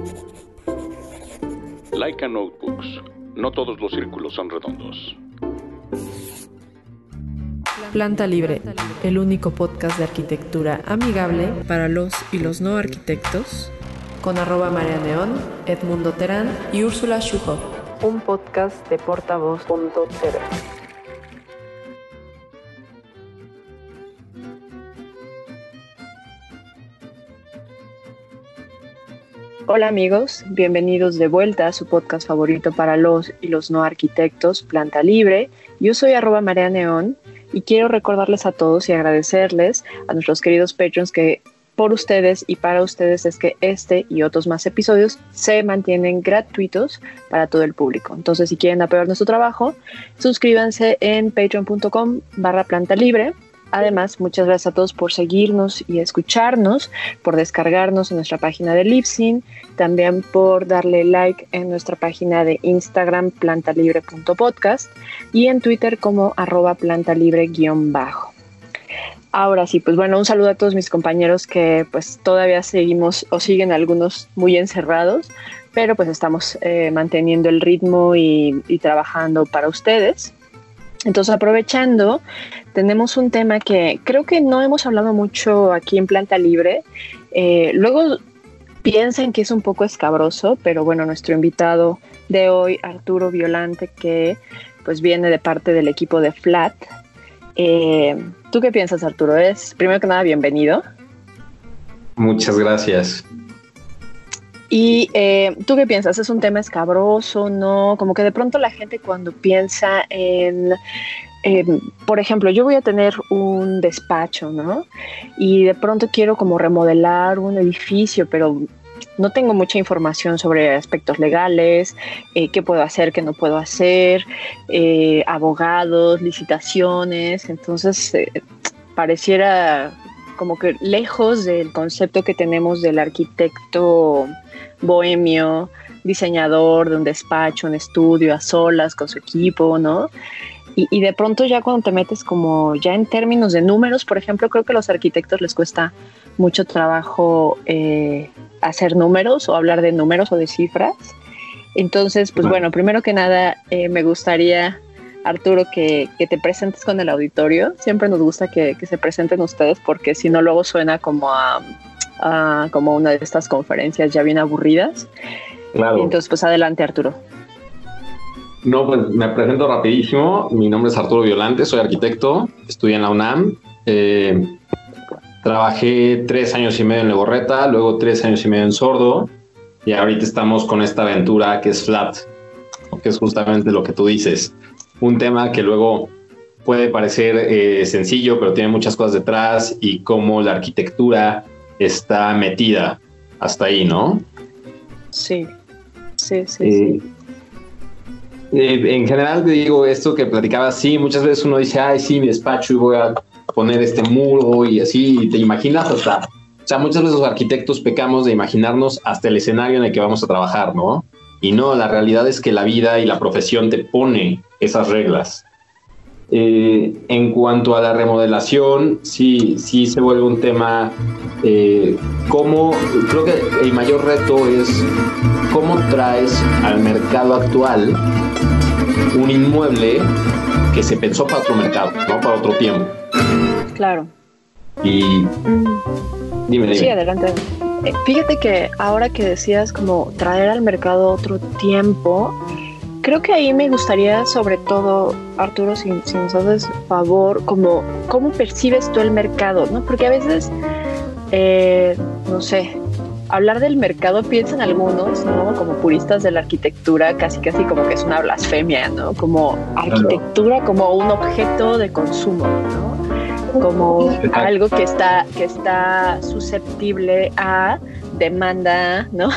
Laika Notebooks. No todos los círculos son redondos. Planta Libre, el único podcast de arquitectura amigable para los y los no arquitectos, con @MariaNeón, Edmundo Terán y Úrsula Schuhoff. Un podcast de Portavoz.tv. Hola amigos, bienvenidos de vuelta a su podcast favorito para los y los no arquitectos, Planta Libre. Yo soy @MariaNeón y quiero recordarles a todos y agradecerles a nuestros queridos Patreons que por ustedes y para ustedes es que este y otros más episodios se mantienen gratuitos para todo el público. Entonces, si quieren apoyar nuestro trabajo, suscríbanse en patreon.com/plantalibre. Además, muchas gracias a todos por seguirnos y escucharnos, por descargarnos en nuestra página de Libsyn, también por darle like en nuestra página de Instagram, plantalibre.podcast, y en Twitter como @plantalibre_. Ahora sí, pues bueno, un saludo a todos mis compañeros que pues todavía seguimos o siguen algunos muy encerrados, pero pues estamos manteniendo el ritmo y trabajando para ustedes. Entonces, aprovechando, tenemos un tema que creo que no hemos hablado mucho aquí en Planta Libre. Luego piensan que es un poco escabroso, pero bueno, nuestro invitado de hoy, Arturo Violante, que pues viene de parte del equipo de Flat. ¿Tú qué piensas, Arturo? Primero que nada, bienvenido. Muchas gracias. ¿Y tú qué piensas? ¿Es un tema escabroso? ¿No? Como que de pronto la gente cuando piensa en, por ejemplo, yo voy a tener un despacho, ¿no? Y de pronto quiero como remodelar un edificio, pero no tengo mucha información sobre aspectos legales, qué puedo hacer, qué no puedo hacer, abogados, licitaciones. Entonces, pareciera como que lejos del concepto que tenemos del arquitecto bohemio, diseñador de un despacho, un estudio, a solas con su equipo, ¿no? Y de pronto ya cuando te metes como ya en términos de números, por ejemplo, creo que a los arquitectos les cuesta mucho trabajo hacer números o hablar de números o de cifras. Entonces, pues bueno, primero que nada me gustaría, Arturo, que te presentes con el auditorio. Siempre nos gusta que se presenten ustedes porque si no luego suena como como una de estas conferencias ya bien aburridas. Claro. Entonces, pues adelante, Arturo. No, pues me presento rapidísimo. Mi nombre es Arturo Violante, soy arquitecto, estudié en la UNAM. Trabajé 3 años y medio en Legorreta, luego 3 años y medio en Sordo, y ahorita estamos con esta aventura que es Flat, que es justamente lo que tú dices. Un tema que luego puede parecer sencillo, pero tiene muchas cosas detrás y cómo la arquitectura está metida hasta ahí, ¿no? Sí. En general te digo esto que platicabas, sí, muchas veces uno dice, ay, sí, mi despacho y voy a poner este muro y así, y te imaginas hasta, o sea, muchas veces los arquitectos pecamos de imaginarnos hasta el escenario en el que vamos a trabajar, ¿no? Y no, la realidad es que la vida y la profesión te pone esas reglas. En cuanto a la remodelación, sí se vuelve un tema. Creo que el mayor reto es cómo traes al mercado actual un inmueble que se pensó para otro mercado, no para otro tiempo. Claro. Y dime. Sí, adelante. Fíjate que ahora que decías como traer al mercado otro tiempo, creo que ahí me gustaría, sobre todo, Arturo, si nos haces favor, como cómo percibes tú el mercado, ¿no? Porque a veces, no sé, hablar del mercado piensan algunos, ¿no? Como puristas de la arquitectura, casi como que es una blasfemia, ¿no? Como arquitectura como un objeto de consumo, ¿no? Como algo que está susceptible a demanda, ¿no?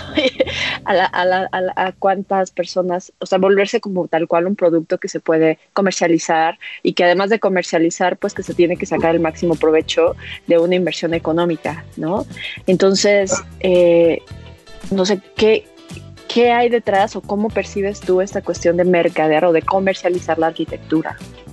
a cuántas personas, o sea, volverse como tal cual un producto que se puede comercializar y que además de comercializar, pues que se tiene que sacar el máximo provecho de una inversión económica, ¿no? Entonces, no sé, ¿qué hay detrás o cómo percibes tú esta cuestión de mercadear o de comercializar la arquitectura?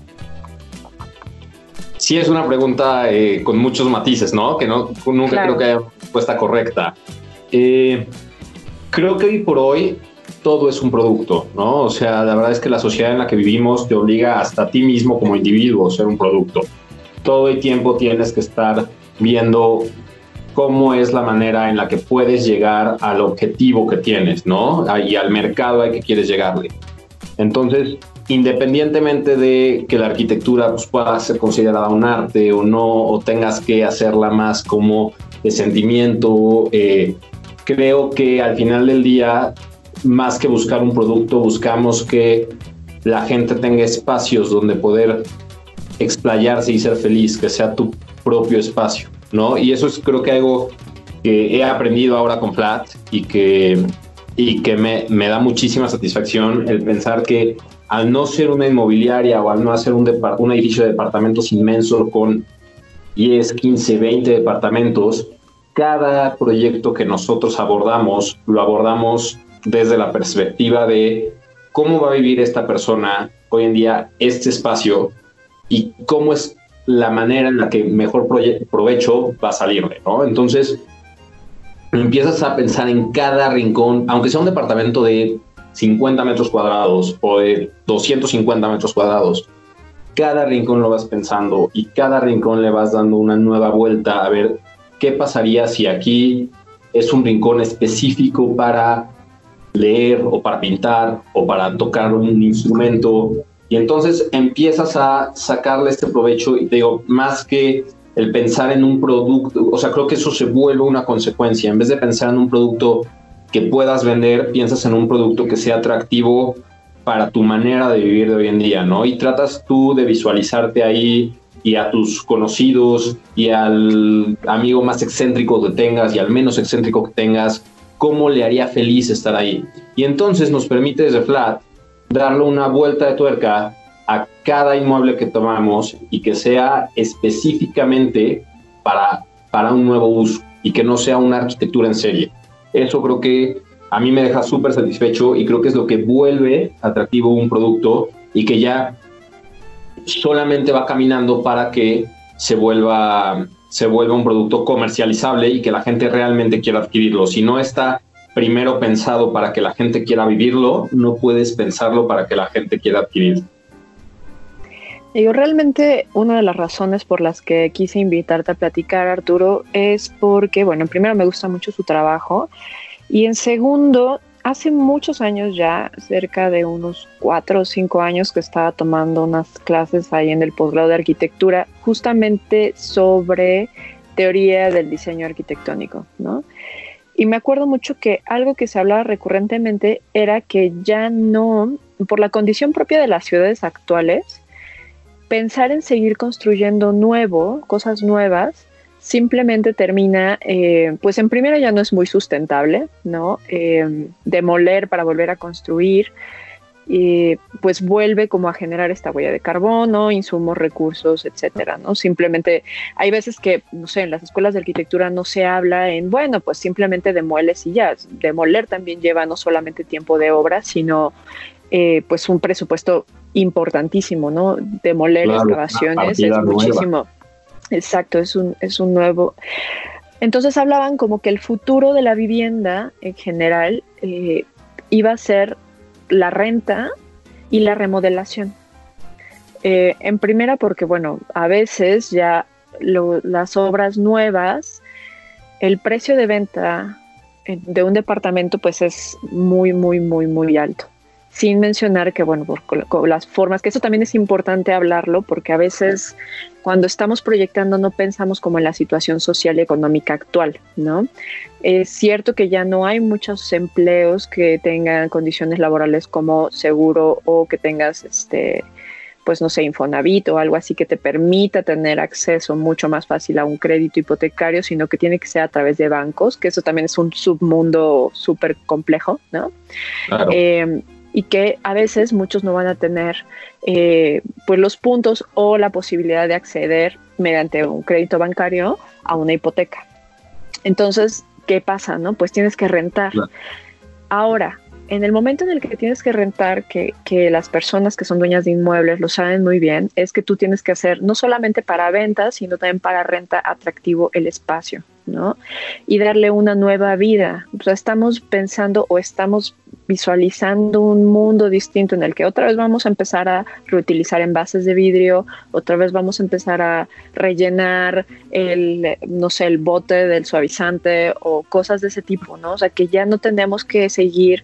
Sí, es una pregunta con muchos matices, ¿no? Que nunca creo que haya respuesta correcta. Creo Creo que hoy por hoy todo es un producto, ¿no? O sea, la verdad es que la sociedad en la que vivimos te obliga hasta a ti mismo como individuo a ser un producto. Todo el tiempo tienes que estar viendo cómo es la manera en la que puedes llegar al objetivo que tienes, ¿no? Y al mercado al que quieres llegarle. Entonces, independientemente de que la arquitectura pues, pueda ser considerada un arte o no, o tengas que hacerla más como de sentimiento, creo que al final del día, más que buscar un producto, buscamos que la gente tenga espacios donde poder explayarse y ser feliz, que sea tu propio espacio, ¿no? Y eso es creo que algo que he aprendido ahora con Flat y que me da muchísima satisfacción el pensar que al no ser una inmobiliaria o al no hacer un edificio de departamentos inmenso con 10, 15, 20 departamentos, cada proyecto que nosotros abordamos, lo abordamos desde la perspectiva de cómo va a vivir esta persona hoy en día este espacio y cómo es la manera en la que mejor provecho va a salirle, ¿no? Entonces, empiezas a pensar en cada rincón, aunque sea un departamento de 50 metros cuadrados o de 250 metros cuadrados, cada rincón lo vas pensando y cada rincón le vas dando una nueva vuelta a ver qué pasaría si aquí es un rincón específico para leer o para pintar o para tocar un instrumento. Y entonces empiezas a sacarle este provecho y te digo, más que el pensar en un producto, o sea, creo que eso se vuelve una consecuencia. En vez de pensar en un producto que puedas vender, piensas en un producto que sea atractivo para tu manera de vivir de hoy en día, ¿no? Y tratas tú de visualizarte ahí y a tus conocidos y al amigo más excéntrico que tengas y al menos excéntrico que tengas, cómo le haría feliz estar ahí. Y entonces nos permite desde Flat darle una vuelta de tuerca a cada inmueble que tomamos y que sea específicamente para un nuevo uso y que no sea una arquitectura en serie. Eso creo que a mí me deja súper satisfecho y creo que es lo que vuelve atractivo un producto y que ya solamente va caminando para que se vuelva un producto comercializable y que la gente realmente quiera adquirirlo. Si no está primero pensado para que la gente quiera vivirlo, no puedes pensarlo para que la gente quiera adquirirlo. Yo realmente una de las razones por las que quise invitarte a platicar, Arturo, es porque, bueno, en primero me gusta mucho su trabajo y en segundo, hace muchos años ya, cerca de unos 4 o 5 años que estaba tomando unas clases ahí en el posgrado de arquitectura justamente sobre teoría del diseño arquitectónico, ¿no? Y me acuerdo mucho que algo que se hablaba recurrentemente era que ya no, por la condición propia de las ciudades actuales, pensar en seguir construyendo cosas nuevas, simplemente termina, pues en primera ya no es muy sustentable, ¿no? Demoler para volver a construir, pues vuelve como a generar esta huella de carbono, insumos, recursos, etcétera, ¿no? Simplemente hay veces que, no sé, en las escuelas de arquitectura no se habla en, bueno, pues simplemente demueles y ya. Demoler también lleva no solamente tiempo de obra, sino pues un presupuesto importantísimo, ¿no? Demoler, claro, excavaciones es muchísimo. Nueva. Exacto, es un nuevo. Entonces hablaban como que el futuro de la vivienda en general iba a ser la renta y la remodelación. En primera porque, bueno, a veces ya las obras nuevas, el precio de venta de un departamento pues es muy, muy, muy, muy alto. Sin mencionar que, bueno, por las formas, que eso también es importante hablarlo, porque a veces cuando estamos proyectando no pensamos como en la situación social y económica actual, ¿no? Es cierto que ya no hay muchos empleos que tengan condiciones laborales como seguro o que tengas, pues no sé, Infonavit o algo así que te permita tener acceso mucho más fácil a un crédito hipotecario, sino que tiene que ser a través de bancos, que eso también es un submundo súper complejo, ¿no? Claro. Y que a veces muchos no van a tener pues los puntos o la posibilidad de acceder mediante un crédito bancario a una hipoteca. Entonces, ¿qué pasa, no? Pues tienes que rentar. Claro. Ahora, en el momento en el que tienes que rentar, que las personas que son dueñas de inmuebles lo saben muy bien, es que tú tienes que hacer no solamente para venta, sino también para renta atractivo el espacio, ¿no? Y darle una nueva vida. O sea, estamos pensando o estamos visualizando un mundo distinto en el que otra vez vamos a empezar a reutilizar envases de vidrio, otra vez vamos a empezar a rellenar el bote del suavizante o cosas de ese tipo, ¿no? O sea, que ya no tenemos que seguir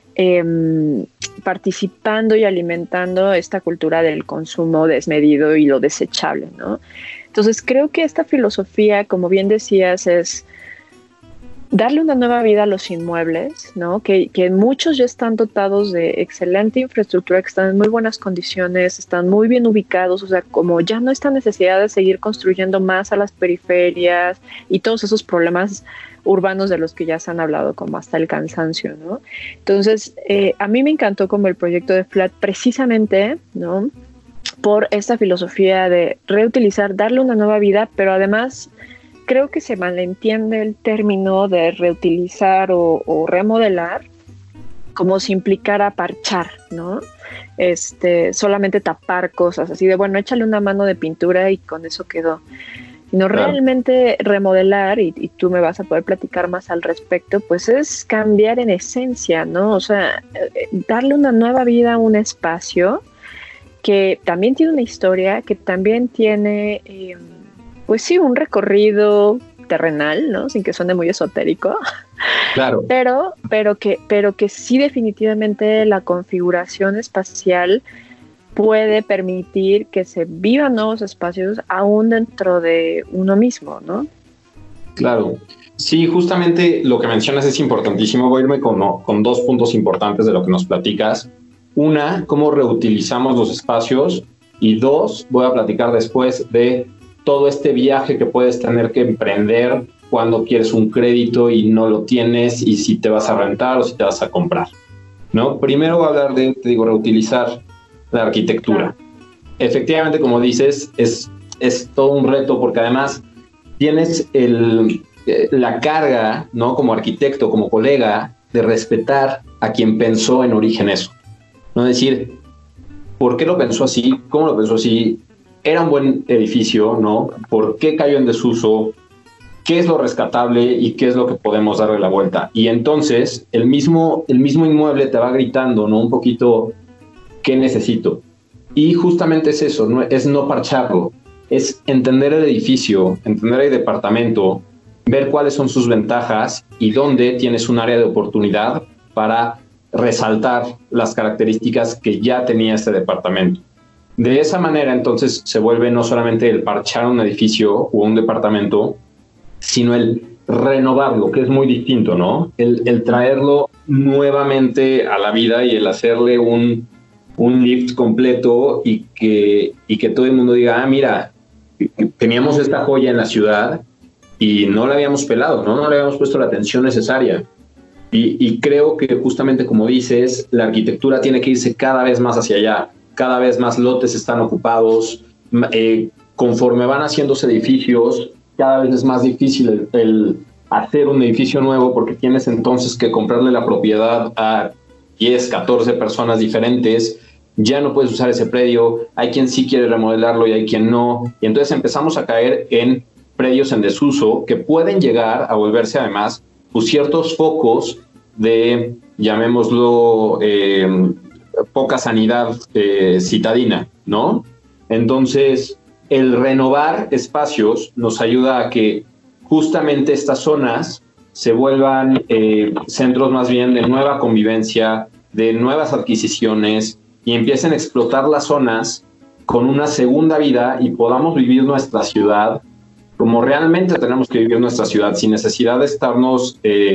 participando y alimentando esta cultura del consumo desmedido y lo desechable, ¿no? Entonces creo que esta filosofía, como bien decías, es darle una nueva vida a los inmuebles, ¿no? Que muchos ya están dotados de excelente infraestructura, que están en muy buenas condiciones, están muy bien ubicados, o sea, como ya no esta necesidad de seguir construyendo más a las periferias y todos esos problemas urbanos de los que ya se han hablado como hasta el cansancio, ¿no? Entonces, a mí me encantó como el proyecto de Flat precisamente, ¿no? Por esta filosofía de reutilizar, darle una nueva vida, pero además creo que se malentiende el término de reutilizar o remodelar como si implicara parchar, ¿no? Solamente tapar cosas, así de, bueno, échale una mano de pintura y con eso quedó. Sino realmente remodelar, y tú me vas a poder platicar más al respecto, pues es cambiar en esencia, ¿no? O sea, darle una nueva vida a un espacio que también tiene una historia, que también tiene, pues sí, un recorrido terrenal, ¿no? Sin que suene muy esotérico. Claro. Pero que sí definitivamente la configuración espacial puede permitir que se vivan nuevos espacios aún dentro de uno mismo, ¿no? Claro. Sí, justamente lo que mencionas es importantísimo. Voy a irme con dos puntos importantes de lo que nos platicas. Una, cómo reutilizamos los espacios, y dos, voy a platicar después de todo este viaje que puedes tener que emprender cuando quieres un crédito y no lo tienes, y si te vas a rentar o si te vas a comprar, ¿no? Primero voy a hablar de, reutilizar la arquitectura. Efectivamente, como dices, es todo un reto, porque además tienes la carga, ¿no? Como arquitecto, como colega, de respetar a quien pensó en origen eso. No decir, ¿por qué lo pensó así? ¿Cómo lo pensó así? ¿Era un buen edificio, no? ¿Por qué cayó en desuso? ¿Qué es lo rescatable y qué es lo que podemos darle la vuelta? Y entonces el mismo inmueble te va gritando, ¿no? Un poquito, ¿qué necesito? Y justamente es eso, ¿no? Es no parcharlo, es entender el edificio, entender el departamento, ver cuáles son sus ventajas y dónde tienes un área de oportunidad para resaltar las características que ya tenía este departamento. De esa manera, entonces, se vuelve no solamente el parchar un edificio o un departamento, sino el renovarlo, que es muy distinto, ¿no? El traerlo nuevamente a la vida y el hacerle un lift completo y que todo el mundo diga, mira, teníamos esta joya en la ciudad y no la habíamos pelado, ¿no? No le habíamos puesto la atención necesaria. Y creo que justamente como dices, la arquitectura tiene que irse cada vez más hacia allá. Cada vez más lotes están ocupados. Conforme van haciéndose edificios, cada vez es más difícil el hacer un edificio nuevo, porque tienes entonces que comprarle la propiedad a 10, 14 personas diferentes. Ya no puedes usar ese predio. Hay quien sí quiere remodelarlo y hay quien no. Y entonces empezamos a caer en predios en desuso que pueden llegar a volverse además pues, ciertos focos de, llamémoslo, poca sanidad citadina, ¿no? Entonces, el renovar espacios nos ayuda a que justamente estas zonas se vuelvan centros más bien de nueva convivencia, de nuevas adquisiciones, y empiecen a explotar las zonas con una segunda vida y podamos vivir nuestra ciudad como realmente tenemos que vivir nuestra ciudad, sin necesidad de estarnos,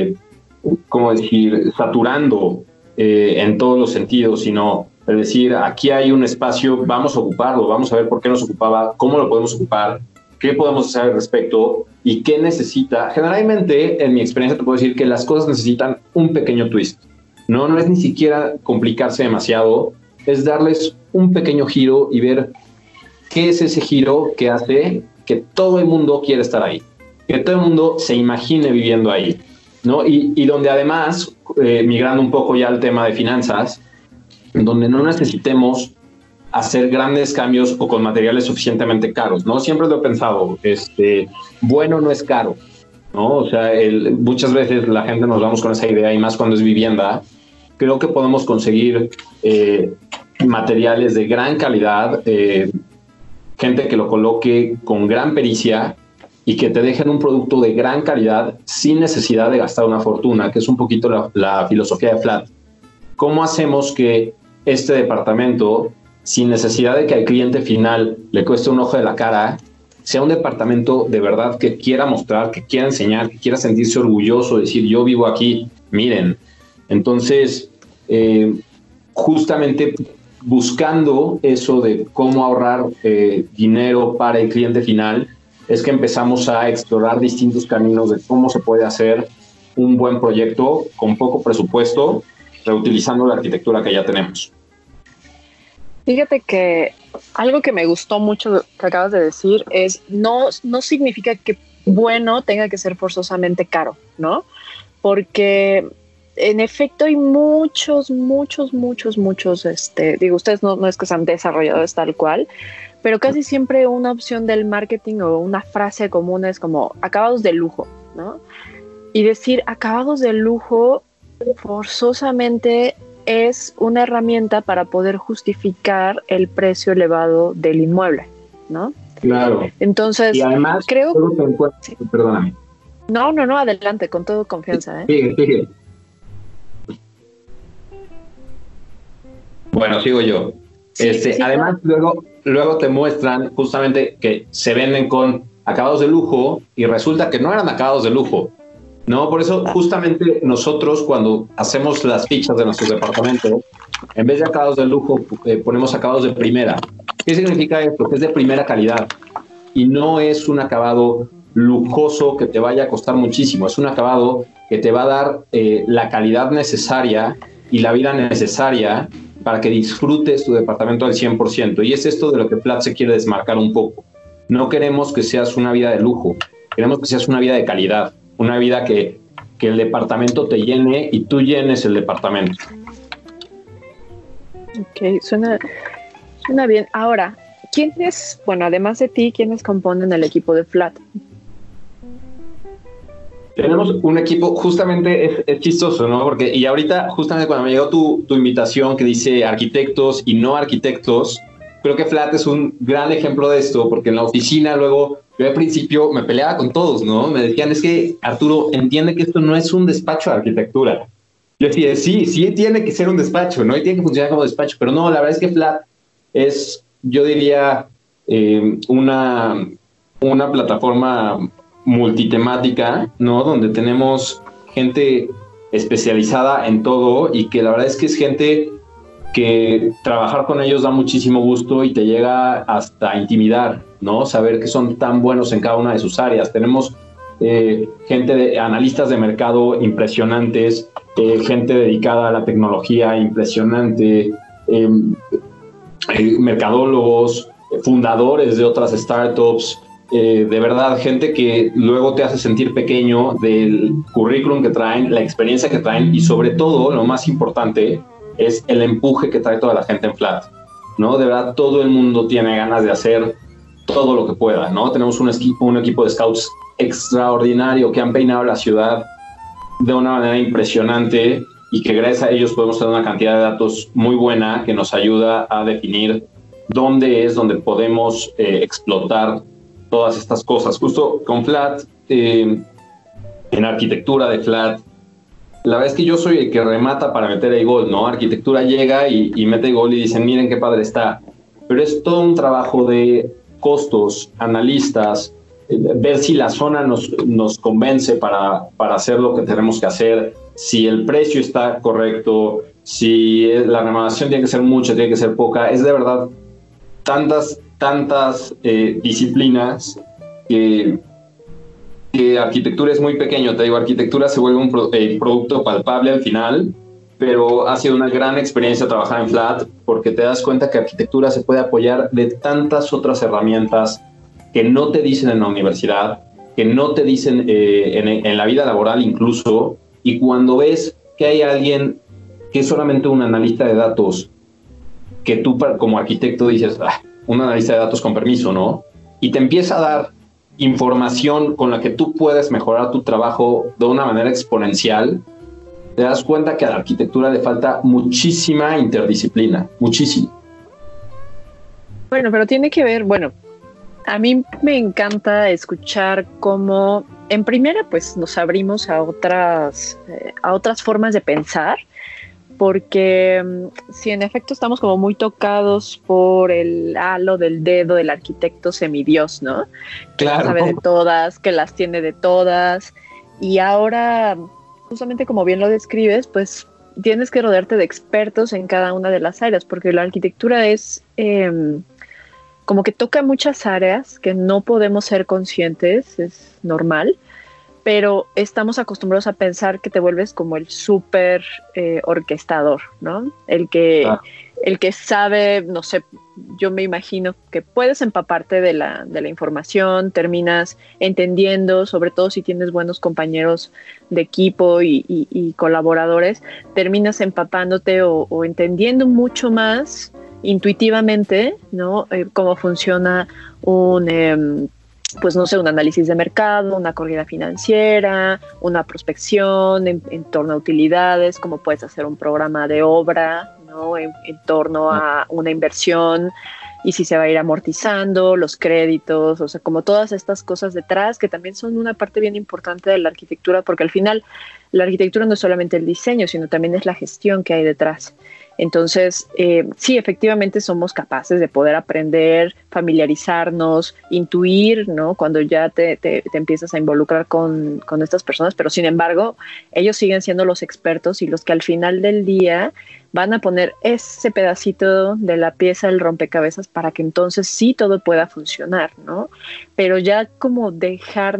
¿cómo decir?, saturando en todos los sentidos, sino es decir, aquí hay un espacio, vamos a ocuparlo, vamos a ver por qué nos ocupaba, cómo lo podemos ocupar, qué podemos hacer al respecto y qué necesita. Generalmente, en mi experiencia, te puedo decir que las cosas necesitan un pequeño twist. No es ni siquiera complicarse demasiado, es darles un pequeño giro y ver qué es ese giro que hace que todo el mundo quiera estar ahí, que todo el mundo se imagine viviendo ahí, ¿no? Y donde además, migrando un poco ya al tema de finanzas, donde no necesitemos hacer grandes cambios o con materiales suficientemente caros, ¿no? Siempre lo he pensado, bueno no es caro, ¿no? O sea, muchas veces la gente nos vamos con esa idea, y más cuando es vivienda. Creo que podemos conseguir materiales de gran calidad, gente que lo coloque con gran pericia y que te dejen un producto de gran calidad sin necesidad de gastar una fortuna, que es un poquito la filosofía de Flat. ¿Cómo hacemos que este departamento, sin necesidad de que al cliente final le cueste un ojo de la cara, sea un departamento de verdad que quiera mostrar, que quiera enseñar, que quiera sentirse orgulloso, decir, yo vivo aquí, miren? Entonces, justamente buscando eso de cómo ahorrar dinero para el cliente final, es que empezamos a explorar distintos caminos de cómo se puede hacer un buen proyecto con poco presupuesto, reutilizando la arquitectura que ya tenemos. Fíjate que algo que me gustó mucho que acabas de decir es no significa que bueno tenga que ser forzosamente caro, ¿no? Porque en efecto hay muchos, digo, ustedes no es que sean desarrolladores tal cual, pero casi siempre una opción del marketing o una frase común es como acabados de lujo, ¿no? Y decir acabados de lujo forzosamente es una herramienta para poder justificar el precio elevado del inmueble, ¿no? Claro. Entonces, y además, creo... Sí. Perdóname. No, adelante, con toda confianza. Sigue. Bueno, sigo yo. Sí, además, claro. luego te muestran justamente que se venden con acabados de lujo y resulta que no eran acabados de lujo. No, por eso justamente nosotros cuando hacemos las fichas de nuestros departamentos, en vez de acabados de lujo, ponemos acabados de primera. ¿Qué significa esto? Que es de primera calidad y no es un acabado lujoso que te vaya a costar muchísimo. Es un acabado que te va a dar la calidad necesaria y la vida necesaria para que disfrutes tu departamento al 100%. Y es esto de lo que Flat se quiere desmarcar un poco. No queremos que seas una vida de lujo, queremos que seas una vida de calidad. Una vida que el departamento te llene y tú llenes el departamento. Ok, suena bien. Ahora, ¿quiénes, además de ti, quiénes componen el equipo de Flat? Tenemos un equipo, justamente es chistoso, ¿no? Porque, y ahorita, justamente cuando me llegó tu invitación que dice arquitectos y no arquitectos, creo que Flat es un gran ejemplo de esto, porque en la oficina luego... Yo al principio me peleaba con todos, ¿no? Me decían, es que Arturo, entiende que esto no es un despacho de arquitectura. Yo decía, sí tiene que ser un despacho, ¿no? Y tiene que funcionar como despacho. Pero no, la verdad es que Flat es, yo diría, una plataforma multitemática, ¿no? Donde tenemos gente especializada en todo y que la verdad es que es gente que trabajar con ellos da muchísimo gusto y te llega hasta intimidar, ¿no? Saber que son tan buenos en cada una de sus áreas. Tenemos gente analistas de mercado impresionantes, gente dedicada a la tecnología impresionante, mercadólogos, fundadores de otras startups, de verdad, gente que luego te hace sentir pequeño del currículum que traen, la experiencia que traen y sobre todo, lo más importante, es el empuje que trae toda la gente en Flat, ¿no? De verdad, todo el mundo tiene ganas de hacer todo lo que pueda, ¿no? Tenemos un equipo de scouts extraordinario que han peinado la ciudad de una manera impresionante y que gracias a ellos podemos tener una cantidad de datos muy buena que nos ayuda a definir dónde es donde podemos explotar todas estas cosas. Justo con Flat, en arquitectura de Flat, la verdad es que yo soy el que remata para meter el gol, ¿no? Arquitectura llega y mete el gol y dicen, miren qué padre está. Pero es todo un trabajo de costos, analistas, ver si la zona nos convence para hacer lo que tenemos que hacer, si el precio está correcto, si la remodelación tiene que ser mucha, tiene que ser poca. Es de verdad tantas disciplinas que arquitectura es muy pequeño. Te digo, arquitectura se vuelve un producto palpable al final, pero ha sido una gran experiencia trabajar en Flat porque te das cuenta que arquitectura se puede apoyar de tantas otras herramientas que no te dicen en la universidad, que no te dicen en la vida laboral incluso, y cuando ves que hay alguien que es solamente un analista de datos, que tú como arquitecto dices, un analista de datos con permiso, ¿no? Y te empieza a dar información con la que tú puedes mejorar tu trabajo de una manera exponencial, te das cuenta que a la arquitectura le falta muchísima interdisciplina, muchísimo. Bueno, pero tiene que ver, bueno, a mí me encanta escuchar cómo, en primera, pues nos abrimos a otras formas de pensar, porque si en efecto estamos como muy tocados por el halo del dedo del arquitecto semidios, ¿no? Claro. Que sabe de todas, que las tiene de todas, y ahora, justamente como bien lo describes, pues tienes que rodearte de expertos en cada una de las áreas, porque la arquitectura es como que toca muchas áreas que no podemos ser conscientes, es normal, pero estamos acostumbrados a pensar que te vuelves como el súper orquestador, ¿no? El que sabe, no sé, yo me imagino que puedes empaparte de la información, terminas entendiendo, sobre todo si tienes buenos compañeros de equipo y colaboradores, terminas empapándote o entendiendo mucho más intuitivamente, ¿no? Cómo funciona pues no sé, un análisis de mercado, una corrida financiera, una prospección en torno a utilidades, cómo puedes hacer un programa de obra, ¿no? En torno a una inversión y si se va a ir amortizando, los créditos, o sea, como todas estas cosas detrás que también son una parte bien importante de la arquitectura, porque al final la arquitectura no es solamente el diseño, sino también es la gestión que hay detrás. Entonces, sí, efectivamente somos capaces de poder aprender, familiarizarnos, intuir, ¿no? Cuando ya te empiezas a involucrar con estas personas, pero sin embargo, ellos siguen siendo los expertos y los que al final del día van a poner ese pedacito de la pieza del rompecabezas para que entonces sí todo pueda funcionar, ¿no? Pero ya como dejar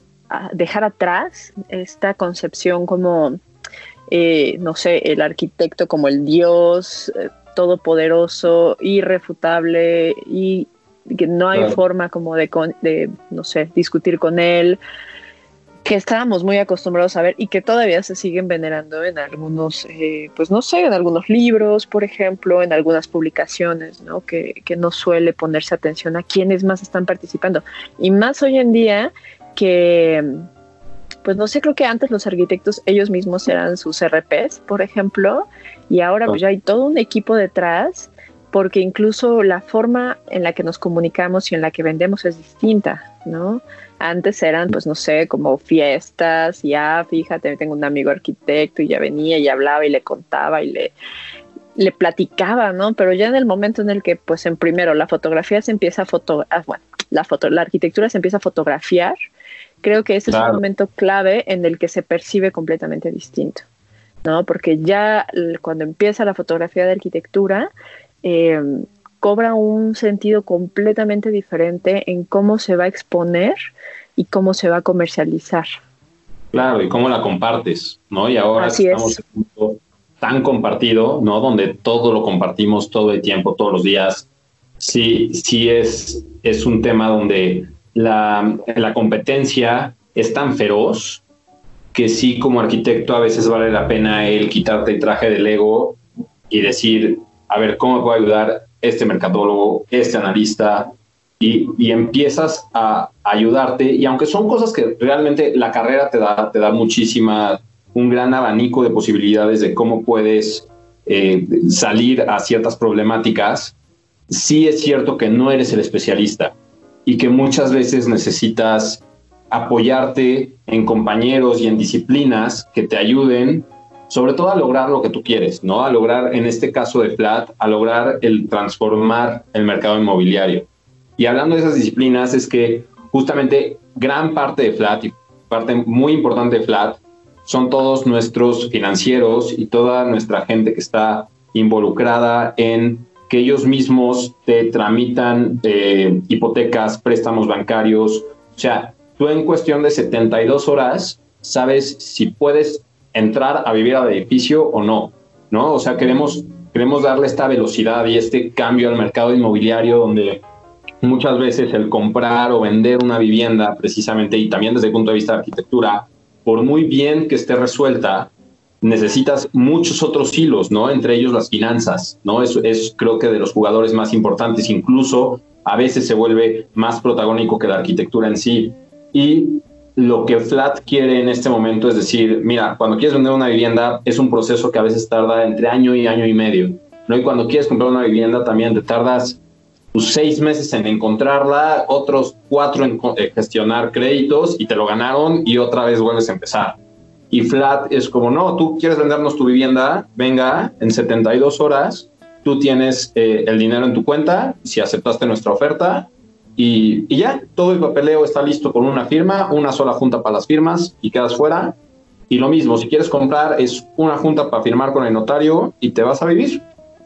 atrás esta concepción como no sé, el arquitecto como el dios todopoderoso, irrefutable y que no hay forma como de, no sé, discutir con él, que estábamos muy acostumbrados a ver y que todavía se siguen venerando en algunos, pues no sé, en algunos libros, por ejemplo, en algunas publicaciones, ¿no? Que no suele ponerse atención a quiénes más están participando. Y más hoy en día que pues no sé, creo que antes los arquitectos ellos mismos eran sus RPs, por ejemplo, y ahora pues ya hay todo un equipo detrás, porque incluso la forma en la que nos comunicamos y en la que vendemos es distinta, ¿no? Antes eran, pues no sé, como fiestas, y fíjate, tengo un amigo arquitecto, y ya venía y hablaba y le contaba y le platicaba, ¿no? Pero ya en el momento en el que, pues en primero, la fotografía se empieza la arquitectura se empieza a fotografiar, creo que ese es un momento clave en el que se percibe completamente distinto, ¿no? Porque ya cuando empieza la fotografía de arquitectura, cobra un sentido completamente diferente en cómo se va a exponer y cómo se va a comercializar. Claro, y cómo la compartes, ¿no? Y ahora estamos en un mundo tan compartido, ¿no? Donde todo lo compartimos todo el tiempo, todos los días. Sí es un tema donde la competencia es tan feroz que sí, como arquitecto a veces vale la pena el quitarte el traje del ego y decir, a ver, ¿cómo me puede ayudar este mercadólogo, este analista? Y empiezas a ayudarte, y aunque son cosas que realmente la carrera te da un gran abanico de posibilidades de cómo puedes salir a ciertas problemáticas, sí es cierto que no eres el especialista y que muchas veces necesitas apoyarte en compañeros y en disciplinas que te ayuden, sobre todo a lograr lo que tú quieres, ¿no? A lograr, en este caso de Flat, a lograr el transformar el mercado inmobiliario. Y hablando de esas disciplinas, es que justamente gran parte de Flat y parte muy importante de Flat son todos nuestros financieros y toda nuestra gente que está involucrada en que ellos mismos te tramitan hipotecas, préstamos bancarios. O sea, tú en cuestión de 72 horas sabes si puedes entrar a vivir al edificio o no, ¿no? O sea, queremos darle esta velocidad y este cambio al mercado inmobiliario donde muchas veces el comprar o vender una vivienda, precisamente, y también desde el punto de vista de arquitectura, por muy bien que esté resuelta, necesitas muchos otros hilos, ¿no? Entre ellos las finanzas, ¿no? Es creo que de los jugadores más importantes. Incluso a veces se vuelve más protagónico que la arquitectura en sí. Y lo que Flat quiere en este momento es decir, mira, cuando quieres vender una vivienda es un proceso que a veces tarda entre año y medio, ¿no? Y cuando quieres comprar una vivienda también te tardas 6 meses en encontrarla, otros 4 en gestionar créditos y te lo ganaron y otra vez vuelves a empezar. Y Flat es como, no, tú quieres vendernos tu vivienda, venga, en 72 horas tú tienes el dinero en tu cuenta, si aceptaste nuestra oferta, y ya, todo el papeleo está listo con una firma, una sola junta para las firmas y quedas fuera. Y lo mismo, si quieres comprar, es una junta para firmar con el notario y te vas a vivir.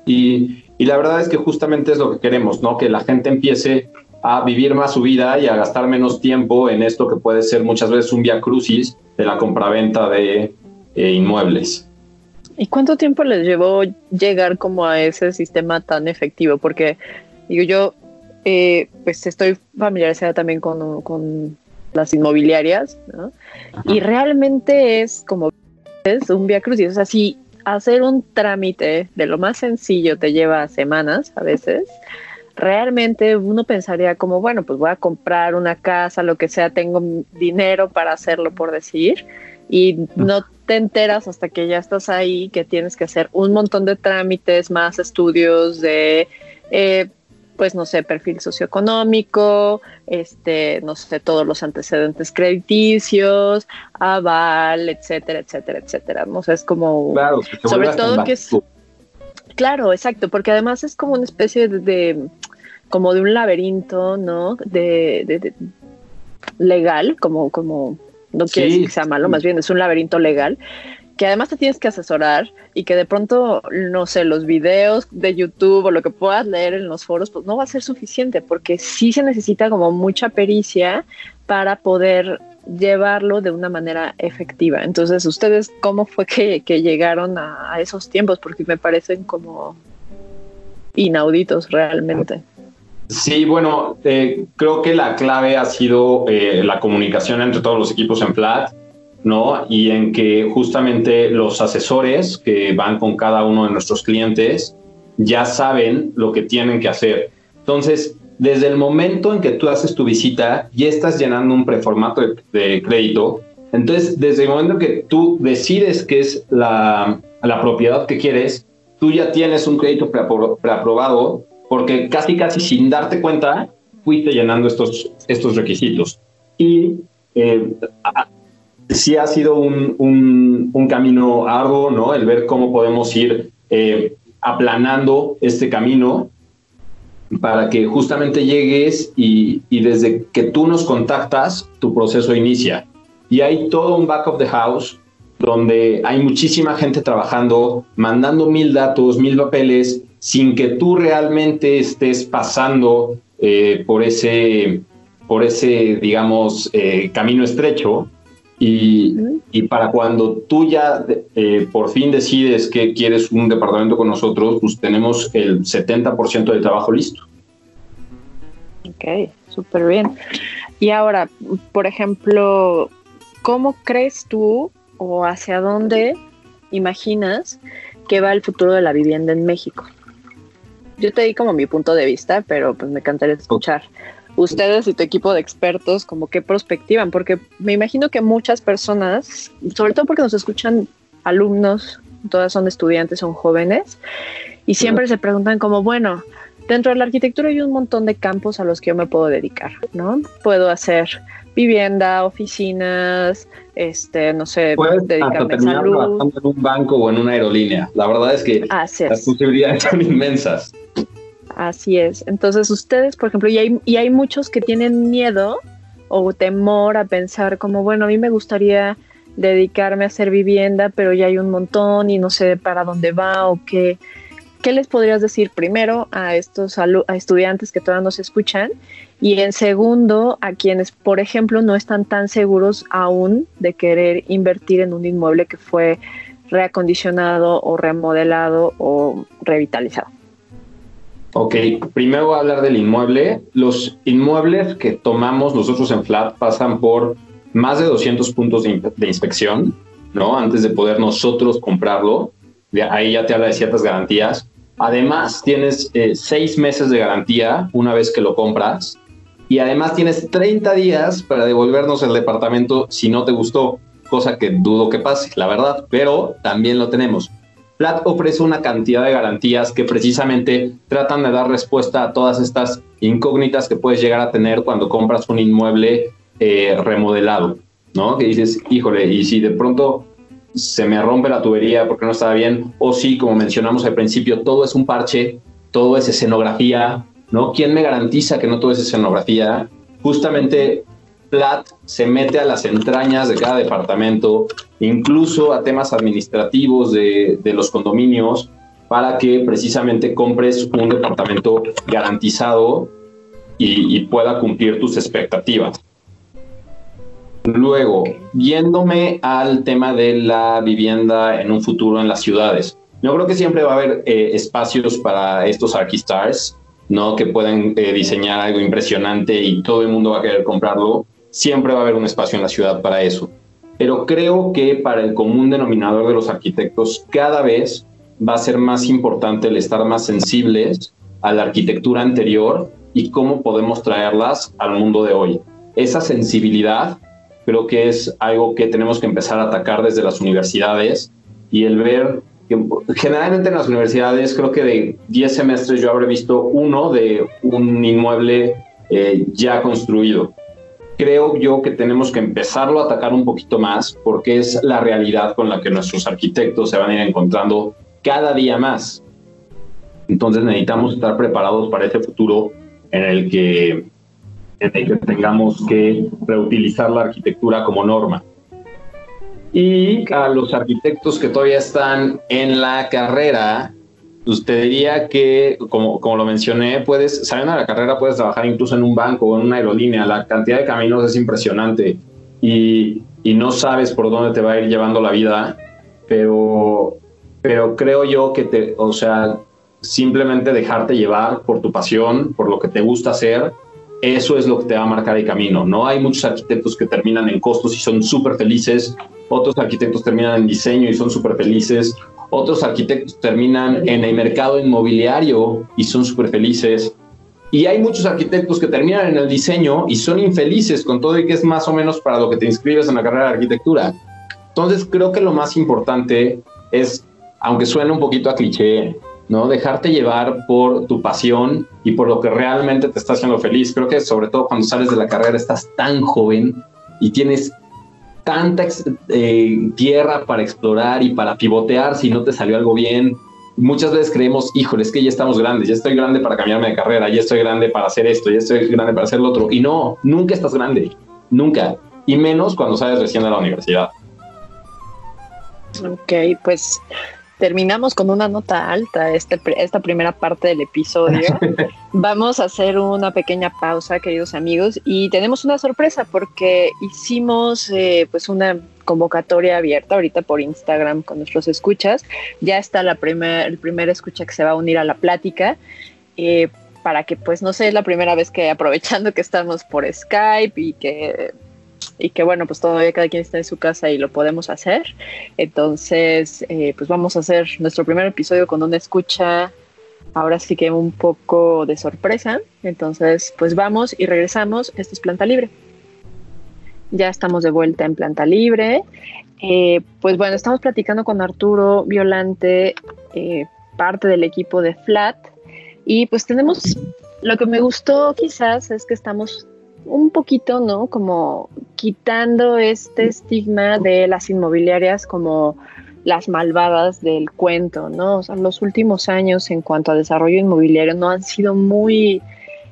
Y la verdad es que justamente es lo que queremos, ¿no? Que la gente empiece a vivir más su vida y a gastar menos tiempo en esto que puede ser muchas veces un viacrucis de la compraventa de inmuebles. ¿Y cuánto tiempo les llevó llegar como a ese sistema tan efectivo? Porque digo yo, pues estoy familiarizada también con las inmobiliarias, ¿no? Y realmente es como es un viacrucis. O sea, si hacer un trámite de lo más sencillo te lleva semanas a veces, realmente uno pensaría como, bueno, pues voy a comprar una casa, lo que sea, tengo dinero para hacerlo, por decir, y no te enteras hasta que ya estás ahí que tienes que hacer un montón de trámites, más estudios de pues no sé, perfil socioeconómico, no sé, todos los antecedentes crediticios, aval, etcétera, etcétera, etcétera. O sea, es como, claro, sobre todo que es, claro, exacto, porque además es como una especie de como de un laberinto, ¿no? De legal, como no quiere decir que sea malo, más bien es un laberinto legal, que además te tienes que asesorar y que de pronto, no sé, los videos de YouTube o lo que puedas leer en los foros, pues no va a ser suficiente, porque sí se necesita como mucha pericia para poder llevarlo de una manera efectiva. Entonces, ¿ustedes cómo fue que llegaron a esos tiempos? Porque me parecen como inauditos realmente. Sí, bueno, creo que la clave ha sido la comunicación entre todos los equipos en Flat, ¿no? Y en que justamente los asesores que van con cada uno de nuestros clientes ya saben lo que tienen que hacer. Entonces, desde el momento en que tú haces tu visita, ya estás llenando un preformato de crédito. Entonces, desde el momento en que tú decides qué es la propiedad que quieres, tú ya tienes un crédito preaprobado, porque casi sin darte cuenta, fuiste llenando estos requisitos. Y sí ha sido un camino arduo, ¿no? El ver cómo podemos ir aplanando este camino para que justamente llegues y desde que tú nos contactas, tu proceso inicia. Y hay todo un back of the house donde hay muchísima gente trabajando, mandando 1000 datos, 1000 papeles, sin que tú realmente estés pasando por ese, digamos, camino estrecho. Y para cuando tú ya por fin decides que quieres un departamento con nosotros, pues tenemos el 70% del trabajo listo. Ok, súper bien. Y ahora, por ejemplo, ¿cómo crees tú o hacia dónde imaginas que va el futuro de la vivienda en México? Yo te di como mi punto de vista, pero pues me encantaría escuchar ustedes y tu equipo de expertos como qué prospectivan, porque me imagino que muchas personas, sobre todo porque nos escuchan alumnos, todas son estudiantes, son jóvenes, y siempre se preguntan como, bueno, dentro de la arquitectura hay un montón de campos a los que yo me puedo dedicar, ¿no? Puedo hacer vivienda, oficinas, no sé, puedes dedicarme a salud. Trabajando en un banco o en una aerolínea. La verdad es que las posibilidades son inmensas. Así es. Entonces ustedes, por ejemplo, y hay muchos que tienen miedo o temor a pensar como, bueno, a mí me gustaría dedicarme a hacer vivienda, pero ya hay un montón y no sé para dónde va o qué. ¿Qué les podrías decir primero a estos a estudiantes que todavía nos escuchan? Y en segundo, a quienes, por ejemplo, no están tan seguros aún de querer invertir en un inmueble que fue reacondicionado o remodelado o revitalizado. Ok, primero voy a hablar del inmueble. Los inmuebles que tomamos nosotros en Flat pasan por más de 200 puntos de inspección, ¿no? Antes de poder nosotros comprarlo. De ahí ya te habla de ciertas garantías. Además, tienes 6 meses de garantía una vez que lo compras. Y además tienes 30 días para devolvernos el departamento si no te gustó, cosa que dudo que pase, la verdad, pero también lo tenemos. Flat ofrece una cantidad de garantías que precisamente tratan de dar respuesta a todas estas incógnitas que puedes llegar a tener cuando compras un inmueble remodelado, ¿no? Que dices, híjole, y si de pronto se me rompe la tubería porque no estaba bien, o si, como mencionamos al principio, todo es un parche, todo es escenografía, ¿no? ¿Quién me garantiza que no todo es escenografía? Justamente Flat se mete a las entrañas de cada departamento, incluso a temas administrativos de los condominios, para que precisamente compres un departamento garantizado y pueda cumplir tus expectativas. Luego, yéndome al tema de la vivienda en un futuro en las ciudades. Yo creo que siempre va a haber espacios para estos Archistars, ¿no? Que pueden diseñar algo impresionante y todo el mundo va a querer comprarlo. Siempre va a haber un espacio en la ciudad para eso. Pero creo que para el común denominador de los arquitectos cada vez va a ser más importante el estar más sensibles a la arquitectura anterior y cómo podemos traerlas al mundo de hoy. Esa sensibilidad creo que es algo que tenemos que empezar a atacar desde las universidades, y el ver que generalmente en las universidades creo que de 10 semestres yo habré visto uno de un inmueble ya construido. Creo yo que tenemos que empezarlo a atacar un poquito más porque es la realidad con la que nuestros arquitectos se van a ir encontrando cada día más. Entonces necesitamos estar preparados para ese futuro en el que tengamos que reutilizar la arquitectura como norma. Y a los arquitectos que todavía están en la carrera, usted diría que, como lo mencioné, saliendo de la carrera puedes trabajar incluso en un banco o en una aerolínea. La cantidad de caminos es impresionante y no sabes por dónde te va a ir llevando la vida, pero creo yo que simplemente dejarte llevar por tu pasión, por lo que te gusta hacer, eso es lo que te va a marcar el camino. No hay muchos arquitectos que terminan en costos y son súper felices, otros arquitectos terminan en diseño y son súper felices, otros arquitectos terminan en el mercado inmobiliario y son súper felices, y hay muchos arquitectos que terminan en el diseño y son infelices con todo y que es más o menos para lo que te inscribes en la carrera de arquitectura. Entonces creo que lo más importante es, aunque suene un poquito a cliché, ¿no? Dejarte llevar por tu pasión y por lo que realmente te está haciendo feliz. Creo que sobre todo cuando sales de la carrera estás tan joven y tienes tanta tierra para explorar y para pivotear si no te salió algo bien. Muchas veces creemos, híjole, es que ya estamos grandes, ya estoy grande para cambiarme de carrera, ya estoy grande para hacer esto, ya estoy grande para hacer lo otro. Y no, nunca estás grande, nunca. Y menos cuando sales recién de la universidad. Ok, pues terminamos con una nota alta esta primera parte del episodio. Vamos a hacer una pequeña pausa, queridos amigos, y tenemos una sorpresa porque hicimos pues una convocatoria abierta ahorita por Instagram con nuestros escuchas. Ya está el primer escucha que se va a unir a la plática, para que pues no sé, es la primera vez que, aprovechando que estamos por Skype y que bueno, pues todavía cada quien está en su casa y lo podemos hacer. Entonces, pues vamos a hacer nuestro primer episodio con una escucha, ahora sí que un poco de sorpresa. Entonces, pues vamos y regresamos. Esto es Planta Libre. Ya estamos de vuelta en Planta Libre. Pues bueno, estamos platicando con Arturo Violante, parte del equipo de Flat. Y pues tenemos, lo que me gustó quizás es que estamos un poquito, ¿no? Como quitando este estigma de las inmobiliarias como las malvadas del cuento, ¿no? O sea, los últimos años en cuanto a desarrollo inmobiliario no han sido muy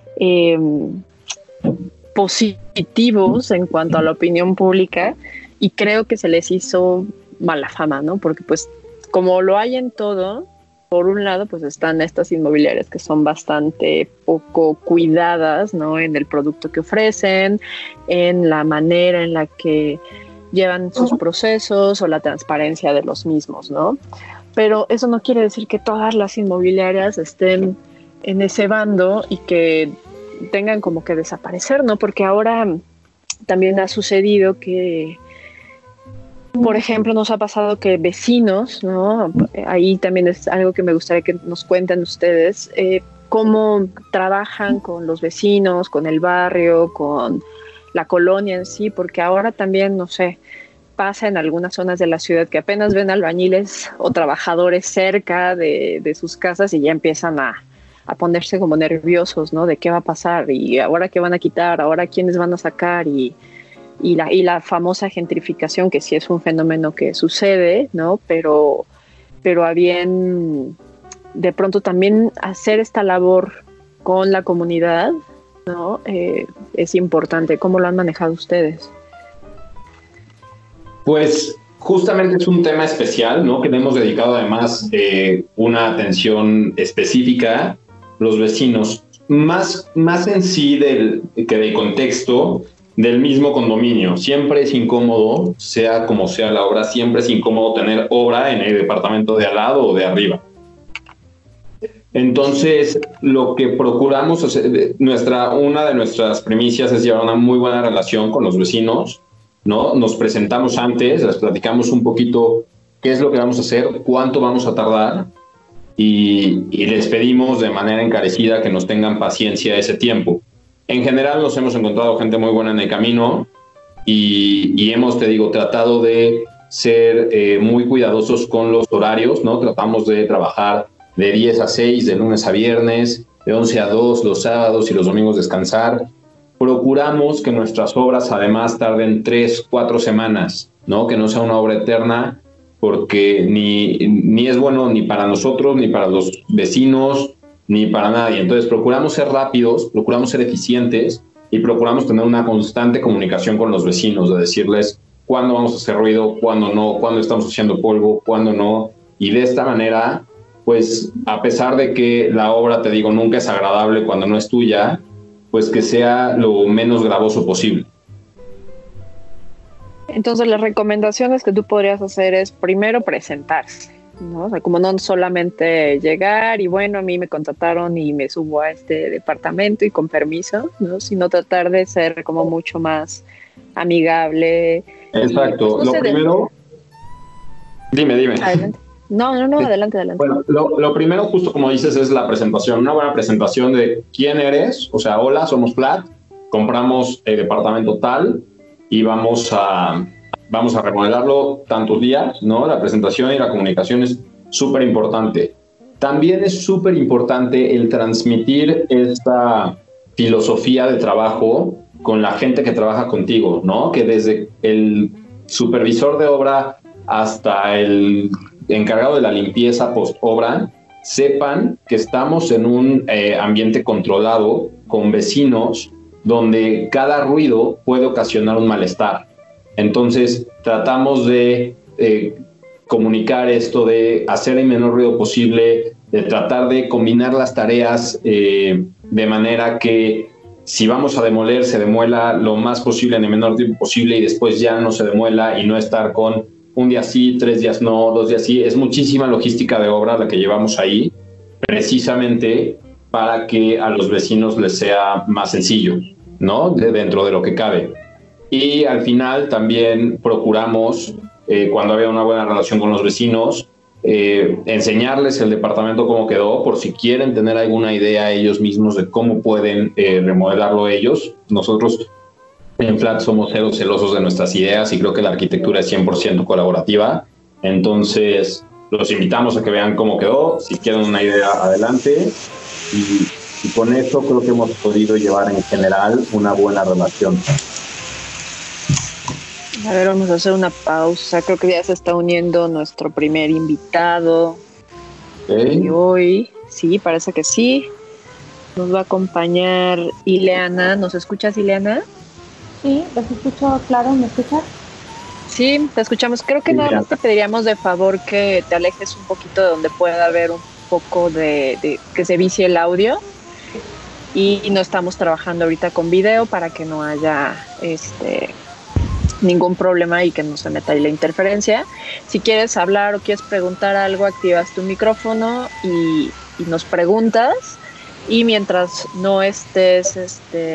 positivos en cuanto a la opinión pública, y creo que se les hizo mala fama, ¿no? Porque pues como lo hay en todo, por un lado, pues están estas inmobiliarias que son bastante poco cuidadas, ¿no? En el producto que ofrecen, en la manera en la que llevan sus procesos o la transparencia de los mismos, ¿no? Pero eso no quiere decir que todas las inmobiliarias estén en ese bando y que tengan como que desaparecer, ¿no? Porque ahora también ha sucedido que Por ejemplo, nos ha pasado que vecinos, ¿no? Ahí también es algo que me gustaría que nos cuenten ustedes, cómo trabajan con los vecinos, con el barrio, con la colonia en sí, porque ahora también, no sé, pasa en algunas zonas de la ciudad que apenas ven albañiles o trabajadores cerca de sus casas y ya empiezan a ponerse como nerviosos, ¿no? De qué va a pasar y ahora qué van a quitar, ahora quiénes van a sacar y la famosa gentrificación, que sí es un fenómeno que sucede, ¿no? Pero a bien, de pronto también hacer esta labor con la comunidad, ¿no? Es importante. ¿Cómo lo han manejado ustedes? Pues justamente es un tema especial, ¿no? Que le hemos dedicado además una atención específica, los vecinos, más en sí que del contexto del mismo condominio. Siempre es incómodo, sea como sea la obra, siempre es incómodo tener obra en el departamento de al lado o de arriba. Entonces, lo que procuramos, una de nuestras primicias es llevar una muy buena relación con los vecinos, ¿no? Nos presentamos antes, les platicamos un poquito qué es lo que vamos a hacer, cuánto vamos a tardar y les pedimos de manera encarecida que nos tengan paciencia ese tiempo. En general nos hemos encontrado gente muy buena en el camino y hemos, te digo, tratado de ser muy cuidadosos con los horarios, ¿no? Tratamos de trabajar de 10 a 6, de lunes a viernes, de 11 a 2 los sábados y los domingos descansar. Procuramos que nuestras obras además tarden 3, 4 semanas, ¿no? Que no sea una obra eterna, porque ni es bueno ni para nosotros, ni para los vecinos, ni para nadie. Entonces procuramos ser rápidos, procuramos ser eficientes y procuramos tener una constante comunicación con los vecinos, de decirles cuándo vamos a hacer ruido, cuándo no, cuándo estamos haciendo polvo, cuándo no. Y de esta manera, pues a pesar de que la obra, te digo, nunca es agradable cuando no es tuya, pues que sea lo menos gravoso posible. Entonces, las recomendaciones que tú podrías hacer es primero presentarse, ¿no? O sea, como no solamente llegar y bueno, a mí me contrataron y me subo a este departamento y con permiso, ¿no? Sino tratar de ser como mucho más amigable. Exacto. Y, pues, no lo primero... Dime. Adelante. No, sí. Adelante. Bueno, lo primero, justo como dices, es la presentación. Una buena presentación de quién eres. O sea, hola, somos Flat, compramos el departamento tal y vamos a remodelarlo tantos días, ¿no? La presentación y la comunicación es súper importante. También es súper importante el transmitir esta filosofía de trabajo con la gente que trabaja contigo, ¿no? Que desde el supervisor de obra hasta el encargado de la limpieza post-obra sepan que estamos en un ambiente controlado con vecinos donde cada ruido puede ocasionar un malestar. Entonces, tratamos de comunicar esto, de hacer el menor ruido posible, de tratar de combinar las tareas de manera que si vamos a demoler, se demuela lo más posible en el menor tiempo posible y después ya no se demuela y no estar con un día sí, 3 días no, 2 días sí. Es muchísima logística de obra la que llevamos ahí, precisamente para que a los vecinos les sea más sencillo, ¿no? Dentro de lo que cabe. Y al final también procuramos, cuando había una buena relación con los vecinos, enseñarles el departamento cómo quedó, por si quieren tener alguna idea ellos mismos de cómo pueden remodelarlo ellos. Nosotros en Flat somos cero celosos de nuestras ideas y creo que la arquitectura es 100% colaborativa. Entonces, los invitamos a que vean cómo quedó. Si quieren una idea, adelante. Y con eso creo que hemos podido llevar en general una buena relación. A ver, vamos a hacer una pausa. Creo que ya se está uniendo nuestro primer invitado. ¿Okay? Y hoy, sí, parece que sí. Nos va a acompañar Ileana. ¿Nos escuchas, Ileana? Sí, los escucho claro, ¿me escuchas? Sí, te escuchamos. Creo que nada más te pediríamos de favor que te alejes un poquito de donde pueda haber un poco de que se vicie el audio. Y no estamos trabajando ahorita con video para que no haya ningún problema y que no se meta ahí la interferencia. Si quieres hablar o quieres preguntar algo, activas tu micrófono y nos preguntas. Y mientras no estés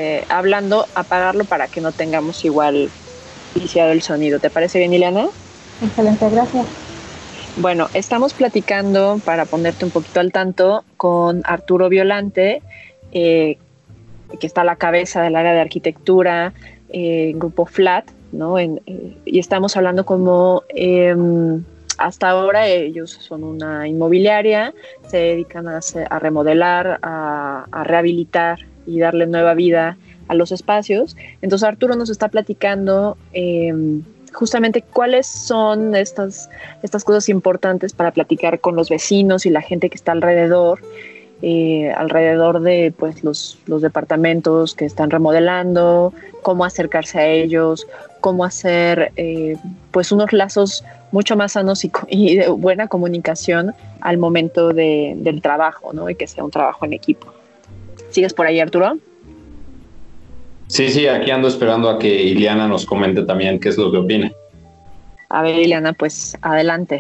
hablando, apagarlo para que no tengamos igual viciado el sonido. ¿Te parece bien, Ileana? Excelente, gracias. Bueno, estamos platicando, para ponerte un poquito al tanto, con Arturo Violante, que está a la cabeza del área de arquitectura, Grupo Flat, ¿no? Y estamos hablando como hasta ahora ellos son una inmobiliaria, se dedican a remodelar, a rehabilitar y darle nueva vida a los espacios. Entonces Arturo nos está platicando justamente cuáles son estas cosas importantes para platicar con los vecinos y la gente que está alrededor de pues los departamentos que están remodelando, cómo acercarse a ellos, cómo hacer pues unos lazos mucho más sanos y de buena comunicación al momento del trabajo, ¿no? Y que sea un trabajo en equipo. ¿Sigues por ahí, Arturo? Sí, aquí ando esperando a que Ileana nos comente también qué es lo que opina. A ver, Ileana, pues adelante.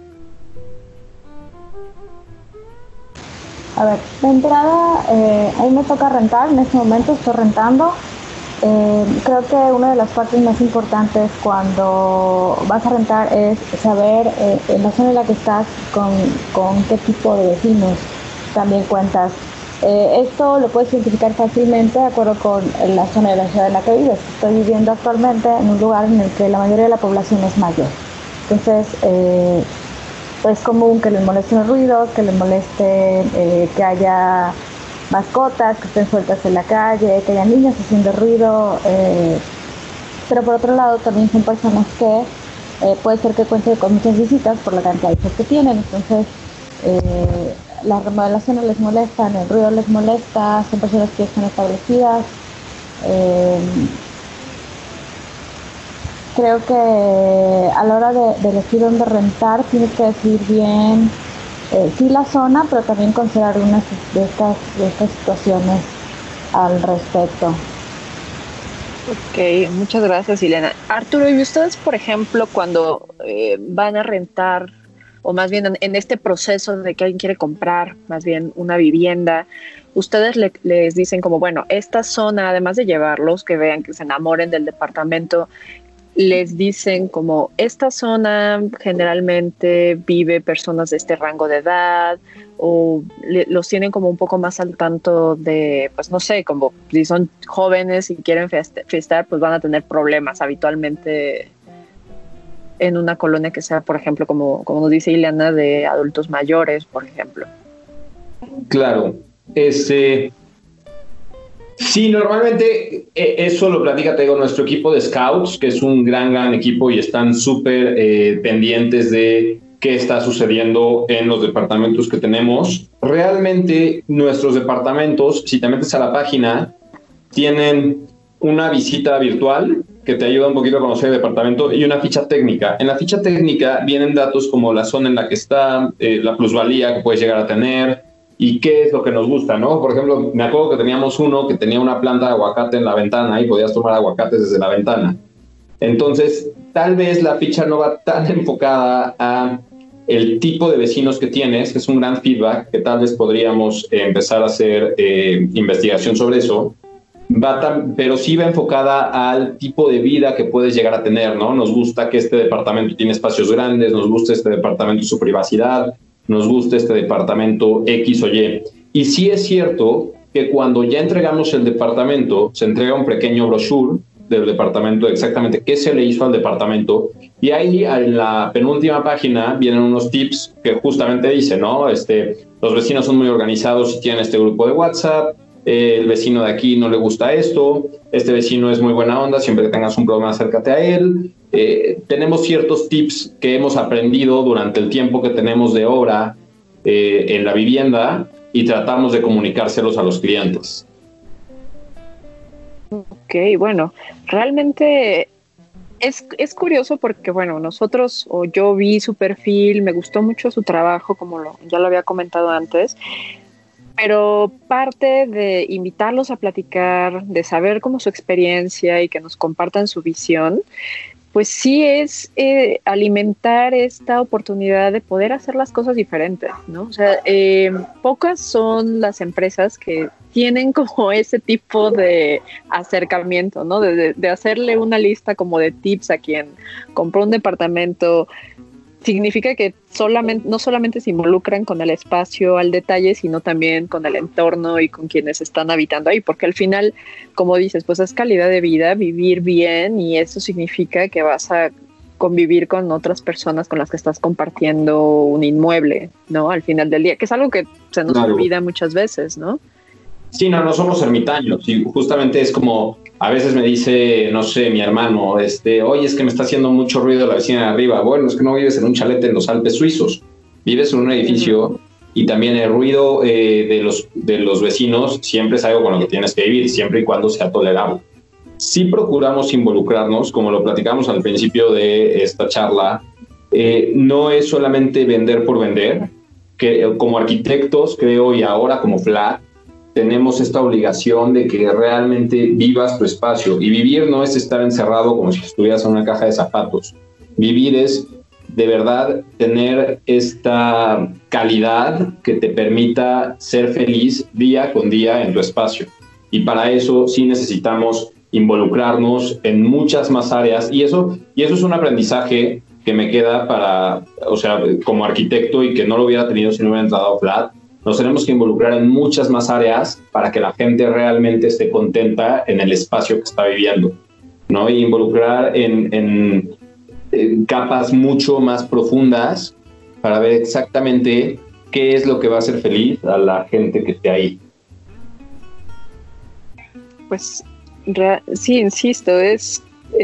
A ver, de entrada, a mí me toca rentar, en este momento estoy rentando. Creo que una de las partes más importantes cuando vas a rentar es saber en la zona en la que estás con qué tipo de vecinos también cuentas. Esto lo puedes identificar fácilmente de acuerdo con la zona de la ciudad en la que vives. Estoy viviendo actualmente en un lugar en el que la mayoría de la población es mayor. Entonces, es común que les molesten los ruidos, que les moleste que haya mascotas que estén sueltas en la calle, que haya niños haciendo ruido, pero por otro lado también son personas que puede ser que cuenten con muchas visitas por la cantidad de hijos que tienen. Entonces las remodelaciones les molestan, el ruido les molesta, son personas que están establecidas. Creo que a la hora de elegir dónde rentar tienes que decidir bien sí la zona, pero también considerar unas de estas situaciones al respecto. Ok, muchas gracias, Ileana. Arturo, ¿y ustedes, por ejemplo, cuando van a rentar, o más bien en este proceso de que alguien quiere comprar, más bien una vivienda, ustedes les dicen como, bueno, esta zona, además de llevarlos, que vean, que se enamoren del departamento, les dicen como, esta zona generalmente vive personas de este rango de edad, o los tienen como un poco más al tanto de, pues no sé, como si son jóvenes y quieren fiestar, pues van a tener problemas habitualmente en una colonia que sea, por ejemplo, como nos dice Ileana, de adultos mayores, por ejemplo. Claro, sí, normalmente eso lo platica, te digo, nuestro equipo de scouts, que es un gran equipo y están súper pendientes de qué está sucediendo en los departamentos que tenemos. Realmente nuestros departamentos, si te metes a la página, tienen una visita virtual que te ayuda un poquito a conocer el departamento y una ficha técnica. En la ficha técnica vienen datos como la zona en la que está, la plusvalía que puedes llegar a tener y qué es lo que nos gusta, ¿no? Por ejemplo, me acuerdo que teníamos uno que tenía una planta de aguacate en la ventana y podías tomar aguacates desde la ventana. Entonces, tal vez la ficha no va tan enfocada a el tipo de vecinos que tienes, que es un gran feedback, que tal vez podríamos empezar a hacer investigación sobre eso, pero sí va enfocada al tipo de vida que puedes llegar a tener, ¿no? Nos gusta que este departamento tiene espacios grandes, nos gusta este departamento y su privacidad, nos gusta este departamento X o Y. Y sí es cierto que cuando ya entregamos el departamento, se entrega un pequeño brochure del departamento, exactamente qué se le hizo al departamento, y ahí en la penúltima página vienen unos tips que justamente dicen, ¿no? Los vecinos son muy organizados y tienen este grupo de WhatsApp, el vecino de aquí no le gusta esto, este vecino es muy buena onda, siempre que tengas un problema acércate a él. Tenemos ciertos tips que hemos aprendido durante el tiempo que tenemos de obra en la vivienda y tratamos de comunicárselos a los clientes. Ok, bueno, realmente es curioso porque, bueno, nosotros, o yo vi su perfil, me gustó mucho su trabajo, como ya lo había comentado antes, pero parte de invitarlos a platicar, de saber cómo su experiencia y que nos compartan su visión, pues sí es alimentar esta oportunidad de poder hacer las cosas diferentes, ¿no? O sea, pocas son las empresas que tienen como ese tipo de acercamiento, ¿no? De hacerle una lista como de tips a quien compró un departamento. Significa que no solamente se involucran con el espacio al detalle, sino también con el entorno y con quienes están habitando ahí, porque al final, como dices, pues es calidad de vida, vivir bien, y eso significa que vas a convivir con otras personas con las que estás compartiendo un inmueble, ¿no? Al final del día, que es algo que se nos olvida muchas veces, ¿no? Sí, no somos ermitaños, y justamente es como, a veces me dice, no sé, mi hermano, oye, es que me está haciendo mucho ruido la vecina de arriba. Bueno, es que no vives en un chalet en los Alpes suizos, vives en un edificio, y también el ruido de los vecinos siempre es algo con lo que tienes que vivir, siempre y cuando sea tolerable. Sí procuramos involucrarnos, como lo platicamos al principio de esta charla, no es solamente vender por vender, que como arquitectos, creo, y ahora como FLAT, tenemos esta obligación de que realmente vivas tu espacio. Y vivir no es estar encerrado como si estuvieras en una caja de zapatos. Vivir es, de verdad, tener esta calidad que te permita ser feliz día con día en tu espacio. Y para eso sí necesitamos involucrarnos en muchas más áreas. Y eso es un aprendizaje que me queda como arquitecto, y que no lo hubiera tenido si no hubiera entrado a FLAT. Nos tenemos que involucrar en muchas más áreas para que la gente realmente esté contenta en el espacio que está viviendo, ¿no? Y involucrar en capas mucho más profundas para ver exactamente qué es lo que va a hacer feliz a la gente que esté ahí. Pues sí, insisto, es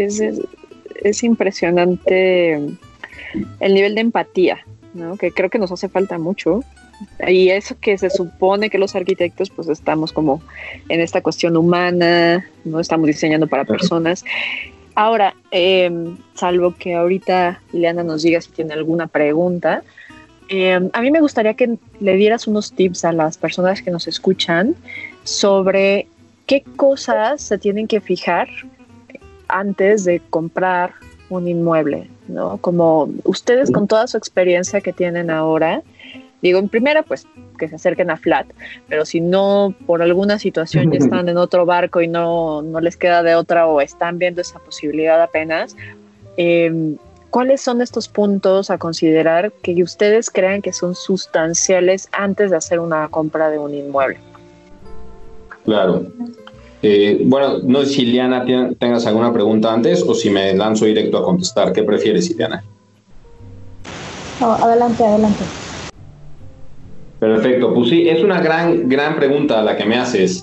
impresionante el nivel de empatía, ¿no? Que creo que nos hace falta mucho. Y eso que se supone que los arquitectos pues estamos como en esta cuestión humana, no estamos diseñando para personas. Ahora, salvo que ahorita Ileana nos diga si tiene alguna pregunta, a mí me gustaría que le dieras unos tips a las personas que nos escuchan sobre qué cosas se tienen que fijar antes de comprar un inmueble, ¿no? Como ustedes, con toda su experiencia que tienen ahora, digo, en primera, pues que se acerquen a FLAT, pero si no, por alguna situación ya están en otro barco y no les queda de otra, o están viendo esa posibilidad apenas, ¿cuáles son estos puntos a considerar que ustedes crean que son sustanciales antes de hacer una compra de un inmueble? Claro. Bueno, no sé si Ileana tengas alguna pregunta antes o si me lanzo directo a contestar. ¿Qué prefieres, Ileana? No, adelante. Perfecto, pues sí, es una gran pregunta la que me haces.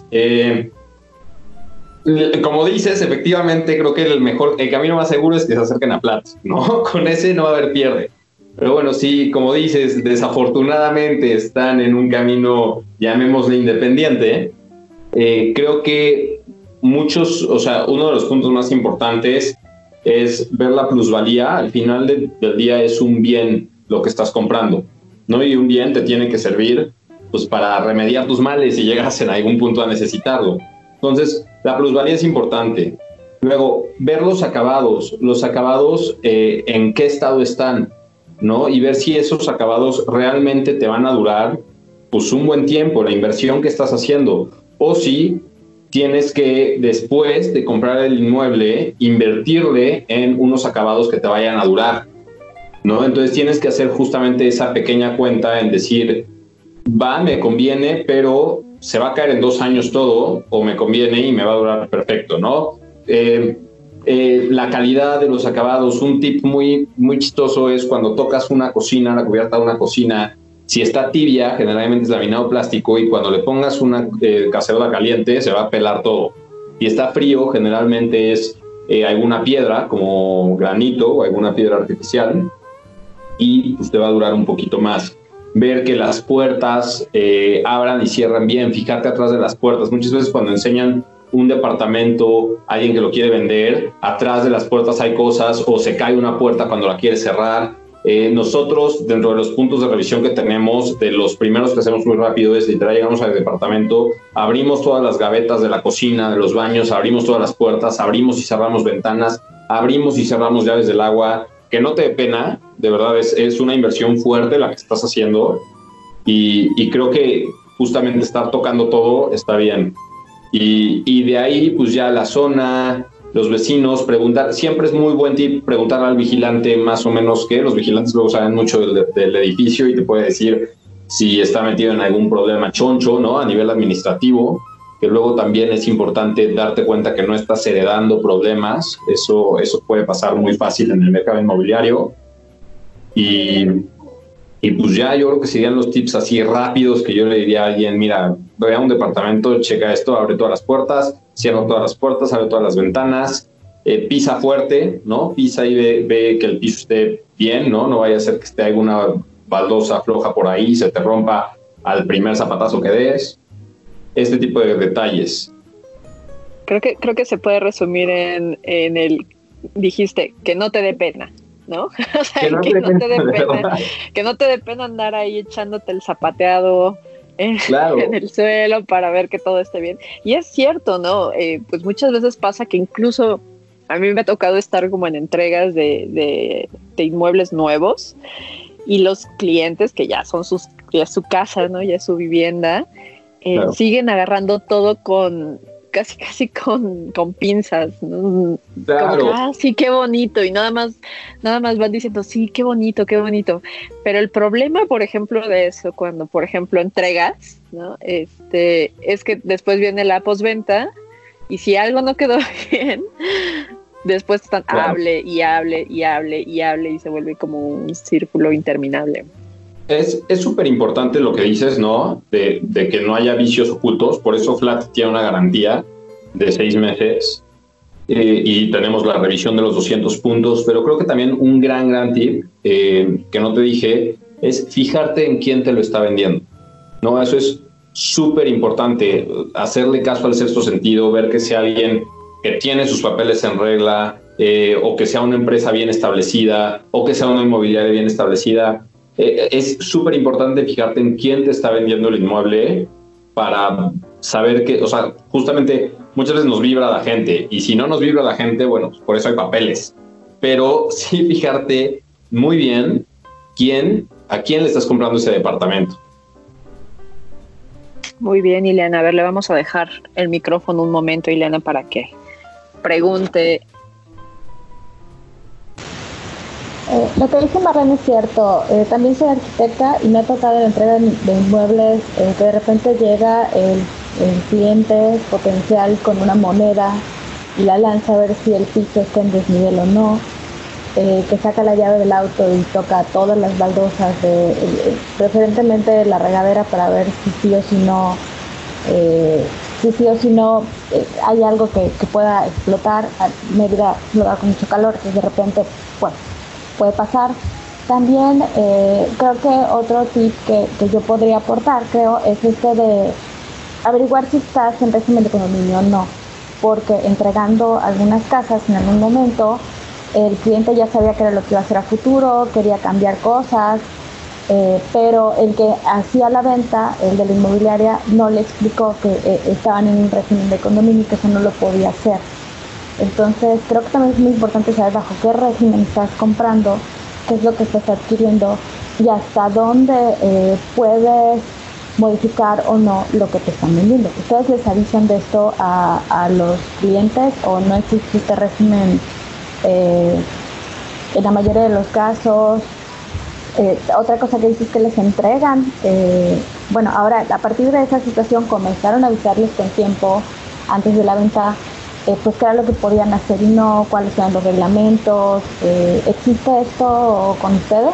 Como dices, efectivamente creo que el camino más seguro es que se acerquen a FLAT, ¿no? Con ese no va a haber pierde. Pero bueno, sí, como dices, desafortunadamente están en un camino, llamémosle independiente. Creo que uno de los puntos más importantes es ver la plusvalía. Al final del día es un bien lo que estás comprando, ¿no? Y un bien te tiene que servir pues para remediar tus males si llegas en algún punto a necesitarlo. Entonces, la plusvalía es importante. Luego, ver los acabados en qué estado están, ¿no? Y ver si esos acabados realmente te van a durar pues un buen tiempo, la inversión que estás haciendo, o si tienes que, después de comprar el inmueble, invertirle en unos acabados que te vayan a durar, ¿no? Entonces tienes que hacer justamente esa pequeña cuenta en decir, me conviene, pero se va a caer en 2 años todo, o me conviene y me va a durar perfecto, ¿no? La calidad de los acabados, un tip muy, muy chistoso es cuando tocas una cocina, la cubierta de una cocina, si está tibia, generalmente es laminado plástico, y cuando le pongas una cacerola caliente se va a pelar todo. Si está frío, generalmente es alguna piedra, como granito o alguna piedra artificial, y pues te va a durar un poquito más. Ver que las puertas abran y cierran bien, fíjate atrás de las puertas. Muchas veces cuando enseñan un departamento a alguien que lo quiere vender, atrás de las puertas hay cosas, o se cae una puerta cuando la quiere cerrar. Nosotros, dentro de los puntos de revisión que tenemos, de los primeros que hacemos muy rápido, es literal, llegamos al departamento, abrimos todas las gavetas de la cocina, de los baños, abrimos todas las puertas, abrimos y cerramos ventanas, abrimos y cerramos llaves del agua, que no te dé pena, de verdad es una inversión fuerte la que estás haciendo y creo que justamente estar tocando todo está bien. Y de ahí pues ya la zona, los vecinos, preguntar, siempre es muy buen tip preguntar al vigilante más o menos qué, los vigilantes luego saben mucho del edificio y te puede decir si está metido en algún problema choncho, ¿no? A nivel administrativo, que luego también es importante darte cuenta que no estás heredando problemas, eso puede pasar muy fácil en el mercado inmobiliario. Y pues ya yo creo que serían los tips así rápidos que yo le diría a alguien, mira, ve a un departamento, checa esto, abre todas las puertas, cierra todas las puertas, abre todas las ventanas, pisa fuerte, ¿no? Pisa y ve que el piso esté bien, ¿no? No vaya a ser que esté alguna baldosa floja por ahí, se te rompa al primer zapatazo que des. Este tipo de detalles. Creo que se puede resumir en el, dijiste, que no te dé pena, ¿no? O sea, que no te dé pena, que no te dé pena andar ahí echándote el zapateado claro. en el suelo para ver que todo esté bien. Y es cierto, ¿no? Pues muchas veces pasa que incluso a mí me ha tocado estar como en entregas de inmuebles nuevos y los clientes que ya son ya es su casa, ¿no? Ya es su vivienda, claro, siguen agarrando todo casi con pinzas, ¿no? Claro. Como que, sí, qué bonito, y nada más van diciendo, sí, qué bonito, pero el problema, por ejemplo, de eso, cuando, por ejemplo, entregas, ¿no? Es que después viene la postventa, y si algo no quedó bien, después están claro, hable, y se vuelve como un círculo interminable. Es súper importante lo que dices, ¿no? De que no haya vicios ocultos. Por eso Flat tiene una garantía de 6 meses y tenemos la revisión de los 200 puntos. Pero creo que también un gran tip que no te dije es fijarte en quién te lo está vendiendo, ¿no? Eso es súper importante. Hacerle caso al sexto sentido, ver que sea alguien que tiene sus papeles en regla o que sea una empresa bien establecida o que sea una inmobiliaria bien establecida. Es súper importante fijarte en quién te está vendiendo el inmueble para saber que, o sea, justamente muchas veces nos vibra la gente y si no nos vibra la gente, bueno, pues por eso hay papeles, pero sí fijarte muy bien a quién le estás comprando ese departamento. Muy bien, Ileana, a ver, le vamos a dejar el micrófono un momento, Ileana, para que pregunte. Lo que dice Marlene es cierto. También soy arquitecta y me ha tocado la entrega de inmuebles que de repente llega el cliente potencial con una moneda y la lanza a ver si el piso está en desnivel o no, que saca la llave del auto y toca todas las baldosas, preferentemente de la regadera, para ver si sí o si no hay algo que pueda explotar. Me diga, explotar con mucho calor, que de repente puede pasar. También creo que otro tip que yo podría aportar, es de averiguar si estás en régimen de condominio o no, porque entregando algunas casas en algún momento, el cliente ya sabía que era lo que iba a hacer a futuro, quería cambiar cosas, pero el que hacía la venta, el de la inmobiliaria, no le explicó que estaban en un régimen de condominio y que eso no lo podía hacer. Entonces creo que también es muy importante saber bajo qué régimen estás comprando, qué es lo que estás adquiriendo y hasta dónde puedes modificar o no lo que te están vendiendo. ¿Ustedes les avisan de esto a los clientes o no existe este régimen en la mayoría de los casos? Otra cosa que dices es que les entregan. Bueno, ahora a partir de esa situación comenzaron a avisarles con tiempo antes de la venta, pues qué era lo que podían hacer y no, cuáles eran los reglamentos. ¿Existe esto con ustedes?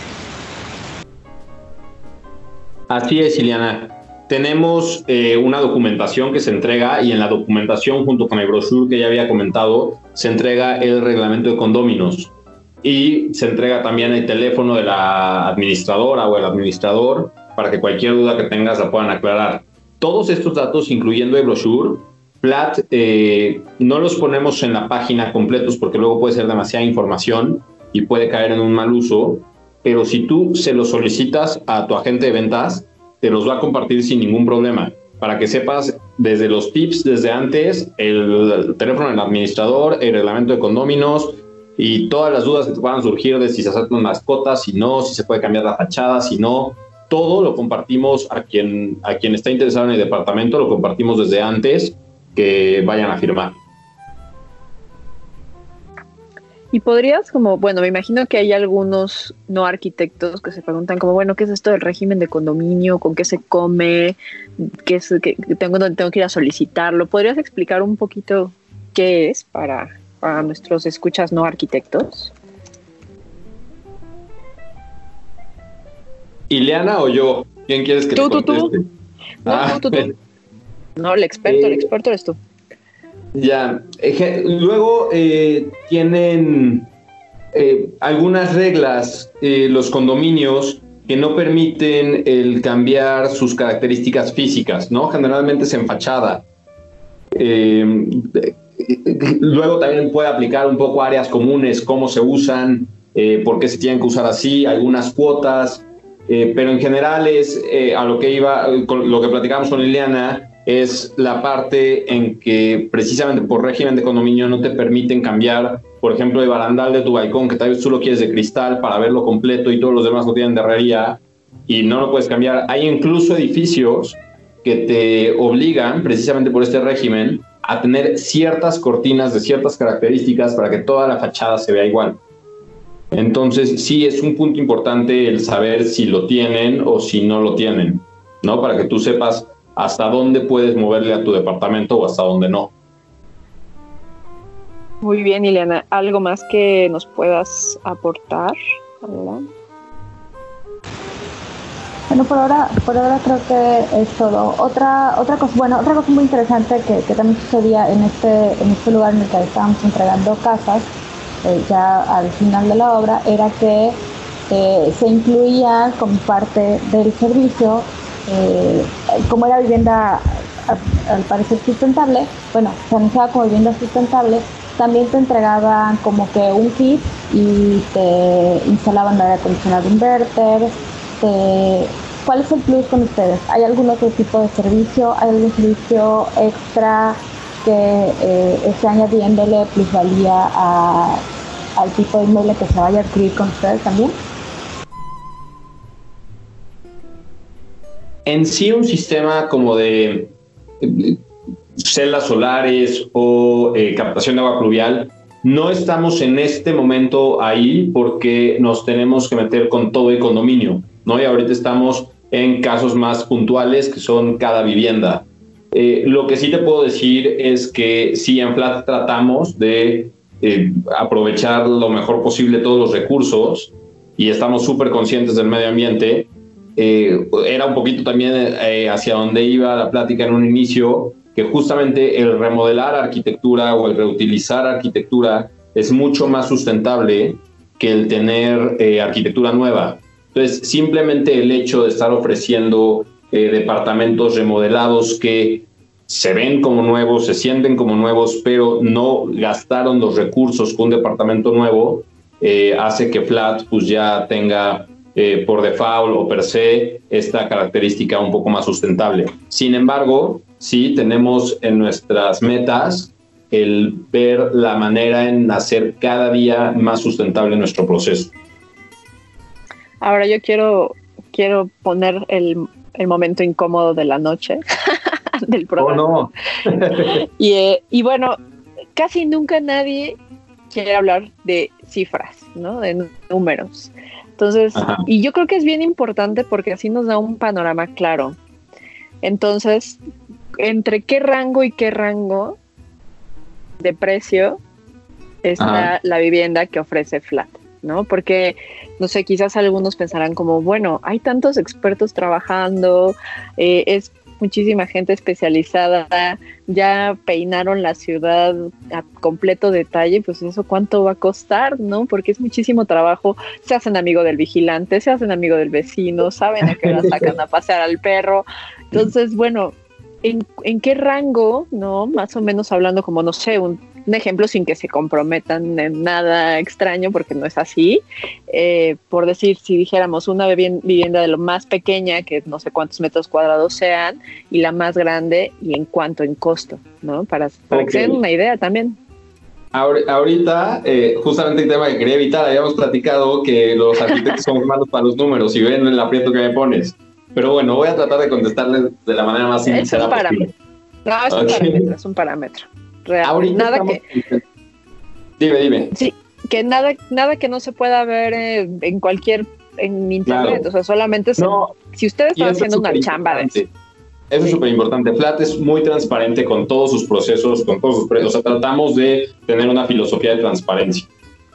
Así es, Ileana. Tenemos una documentación que se entrega y en la documentación, junto con el brochure que ya había comentado, se entrega el reglamento de condóminos y se entrega también el teléfono de la administradora o el administrador para que cualquier duda que tengas la puedan aclarar. Todos estos datos, incluyendo el brochure, Flat, no los ponemos en la página completos porque luego puede ser demasiada información y puede caer en un mal uso, pero si tú se los solicitas a tu agente de ventas, te los va a compartir sin ningún problema, para que sepas desde los tips, desde antes, el teléfono del administrador, el reglamento de condóminos y todas las dudas que te puedan surgir de si se aceptan mascotas, si no, si se puede cambiar la fachada, si no, todo lo compartimos a quien está interesado en el departamento, lo compartimos desde antes que vayan a firmar. Y podrías bueno, me imagino que hay algunos no arquitectos que se preguntan como, bueno, ¿qué es esto del régimen de condominio? ¿Con qué se come? ¿Qué tengo que ir a solicitarlo? ¿Podrías explicar un poquito qué es para nuestros escuchas no arquitectos? ¿Ileana o yo? ¿Quién quieres que te conteste? Tú. No, el experto eres tú. Ya, luego tienen algunas reglas los condominios que no permiten el cambiar sus características físicas, ¿no? Generalmente es en fachada. Luego también puede aplicar un poco áreas comunes, cómo se usan, por qué se tienen que usar así, algunas cuotas, pero en general es a lo que iba, con lo que platicamos con Liliana, es la parte en que precisamente por régimen de condominio no te permiten cambiar, por ejemplo, el barandal de tu balcón, que tal vez tú lo quieres de cristal para verlo completo y todos los demás lo tienen de herrería y no lo puedes cambiar. Hay incluso edificios que te obligan, precisamente por este régimen, a tener ciertas cortinas de ciertas características para que toda la fachada se vea igual. Entonces, sí es un punto importante el saber si lo tienen o si no lo tienen, ¿no? Para que tú sepas hasta dónde puedes moverle a tu departamento o hasta dónde no. Muy bien, Ileana. ¿Algo más que nos puedas aportar? ¿Verdad? Bueno, por ahora creo que es todo. Otra cosa muy interesante que también sucedía en este lugar en el que estábamos entregando casas, ya al final de la obra, era que se incluía como parte del servicio, como era vivienda al parecer sustentable, se anunciaba como vivienda sustentable, también te entregaban como que un kit y te instalaban aire acondicionado inverter. ¿Cuál es el plus con ustedes? ¿Hay algún otro tipo de servicio? ¿Hay algún servicio extra que esté añadiéndole plusvalía al tipo de inmueble que se vaya a adquirir con ustedes también? En sí, un sistema como de celdas solares o captación de agua pluvial, no estamos en este momento ahí porque nos tenemos que meter con todo el condominio, ¿no? Y ahorita estamos en casos más puntuales que son cada vivienda. Lo que sí te puedo decir es que sí, en Flat tratamos de aprovechar lo mejor posible todos los recursos y estamos súper conscientes del medio ambiente. Era un poquito también hacia donde iba la plática en un inicio, que justamente el remodelar arquitectura o el reutilizar arquitectura es mucho más sustentable que el tener arquitectura nueva. Entonces, simplemente el hecho de estar ofreciendo departamentos remodelados que se ven como nuevos, se sienten como nuevos, pero no gastaron los recursos que un departamento nuevo, hace que Flat pues ya tenga por default o per se esta característica un poco más sustentable. Sin embargo, sí tenemos en nuestras metas el ver la manera en hacer cada día más sustentable nuestro proceso. Ahora yo quiero poner el momento incómodo de la noche del programa. Oh, no. y bueno, casi nunca nadie quiere hablar de cifras, ¿no? De números. Entonces, ajá. Y yo creo que es bien importante porque así nos da un panorama claro. Entonces, ¿entre qué rango y qué rango de precio está la vivienda que ofrece Flat, ¿no? Porque, no sé, quizás algunos pensarán como, bueno, hay tantos expertos trabajando, es muchísima gente especializada, ya peinaron la ciudad a completo detalle, pues eso cuánto va a costar, ¿no? Porque es muchísimo trabajo, se hacen amigo del vigilante, se hacen amigo del vecino, saben a qué hora sacan a pasear al perro. Entonces, bueno, ¿en qué rango, no? Más o menos hablando como, no sé, un ejemplo sin que se comprometan en nada extraño, porque no es así. Por decir, si dijéramos una vivienda de lo más pequeña, que no sé cuántos metros cuadrados sean, y la más grande, y en cuánto en costo, ¿no? Para que se den una idea también. Ahorita, justamente el tema que quería evitar, habíamos platicado que los arquitectos son malos para los números y ven el aprieto que me pones. Pero bueno, voy a tratar de contestarles de la manera más sincera posible. No, es un parámetro real. Ahorita nada estamos... que... Dime. Sí, que nada que no se pueda ver en internet. Claro. O sea, solamente si ustedes están haciendo una chamba de eso. Eso es súper importante. Flat es muy transparente con todos sus procesos, con todos sus precios. O sea, tratamos de tener una filosofía de transparencia.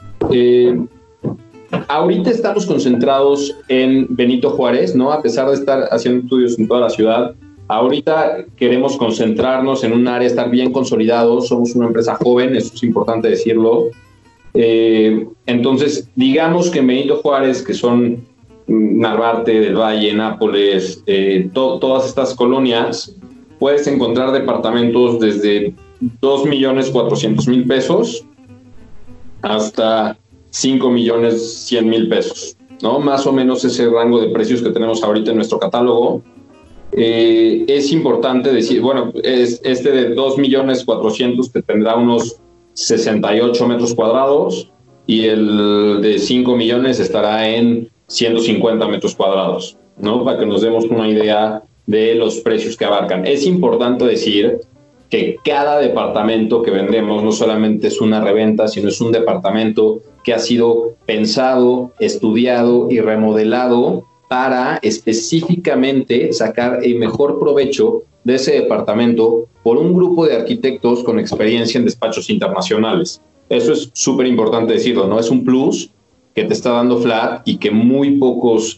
Ahorita estamos concentrados en Benito Juárez, ¿no? A pesar de estar haciendo estudios en toda la ciudad, ahorita queremos concentrarnos en un área, estar bien consolidados. Somos una empresa joven, eso es importante decirlo. Entonces, digamos que en Benito Juárez, que son Narvarte, del Valle, Nápoles, todas estas colonias, puedes encontrar departamentos desde 2.400.000 pesos hasta 5.100.000 pesos, ¿no? Más o menos ese rango de precios que tenemos ahorita en nuestro catálogo. Es importante decir, bueno, es este de 2.400.000 que tendrá unos 68 metros cuadrados y el de 5 millones estará en 150 metros cuadrados, ¿no? Para que nos demos una idea de los precios que abarcan. Es importante decir que cada departamento que vendemos no solamente es una reventa, sino es un departamento que ha sido pensado, estudiado y remodelado para específicamente sacar el mejor provecho de ese departamento por un grupo de arquitectos con experiencia en despachos internacionales. Eso es súper importante decirlo, ¿no? Es un plus que te está dando Flat y que muy pocos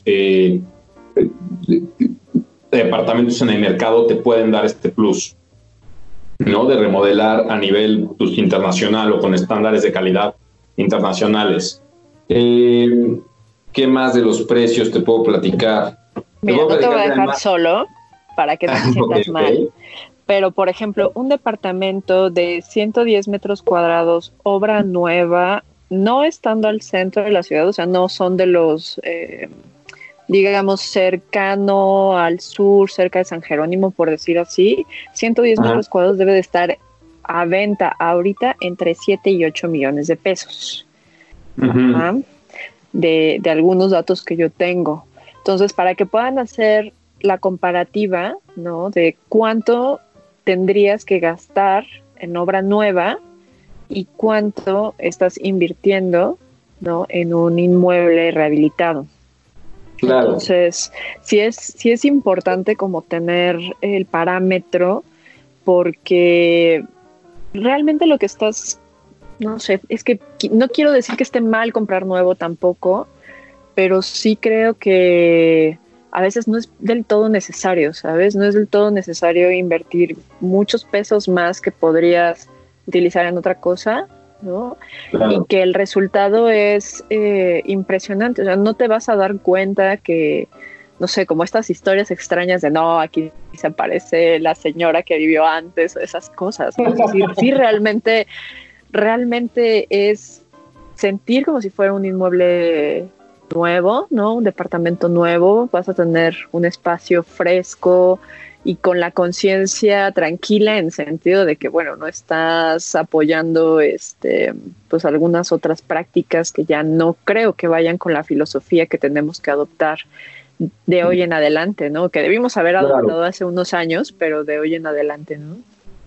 departamentos en el mercado te pueden dar este plus, ¿no? De remodelar a nivel internacional o con estándares de calidad internacionales. ¿Qué más de los precios te puedo platicar? Mira, no te voy a dejar solo para que no te sientas mal. Pero, por ejemplo, un departamento de 110 metros cuadrados, obra nueva, no estando al centro de la ciudad, o sea, no son de los, digamos, cercano al sur, cerca de San Jerónimo, por decir así, 110 metros cuadrados debe de estar a venta ahorita entre 7 y 8 millones de pesos. De algunos datos que yo tengo. Entonces, para que puedan hacer la comparativa, ¿no? De cuánto tendrías que gastar en obra nueva y cuánto estás invirtiendo, ¿no? En un inmueble rehabilitado. Claro. Entonces, sí es importante como tener el parámetro, porque realmente lo que estás, no sé, es que no quiero decir que esté mal comprar nuevo tampoco, pero sí creo que a veces no es del todo necesario, ¿sabes? No es del todo necesario invertir muchos pesos más que podrías utilizar en otra cosa, ¿no? Claro. Y que el resultado es impresionante. O sea, no te vas a dar cuenta que, no sé, como estas historias extrañas de no, aquí se aparece la señora que vivió antes, esas cosas, ¿no? Es decir, sí, realmente es sentir como si fuera un inmueble nuevo, ¿no? Un departamento nuevo, vas a tener un espacio fresco y con la conciencia tranquila, en sentido de que, bueno, no estás apoyando pues algunas otras prácticas que ya no creo que vayan con la filosofía que tenemos que adoptar de hoy en adelante, ¿no? Que debimos haber adoptado hace unos años, pero de hoy en adelante, ¿no?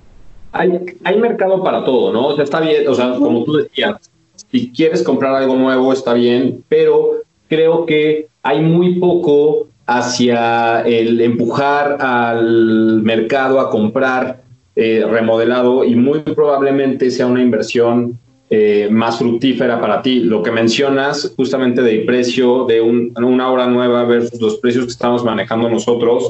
Hay mercado para todo, ¿no? O sea, está bien, o sea, como tú decías, si quieres comprar algo nuevo está bien, pero creo que hay muy poco hacia el empujar al mercado a comprar remodelado, y muy probablemente sea una inversión más fructífera para ti. Lo que mencionas justamente del precio de una obra nueva versus los precios que estamos manejando nosotros,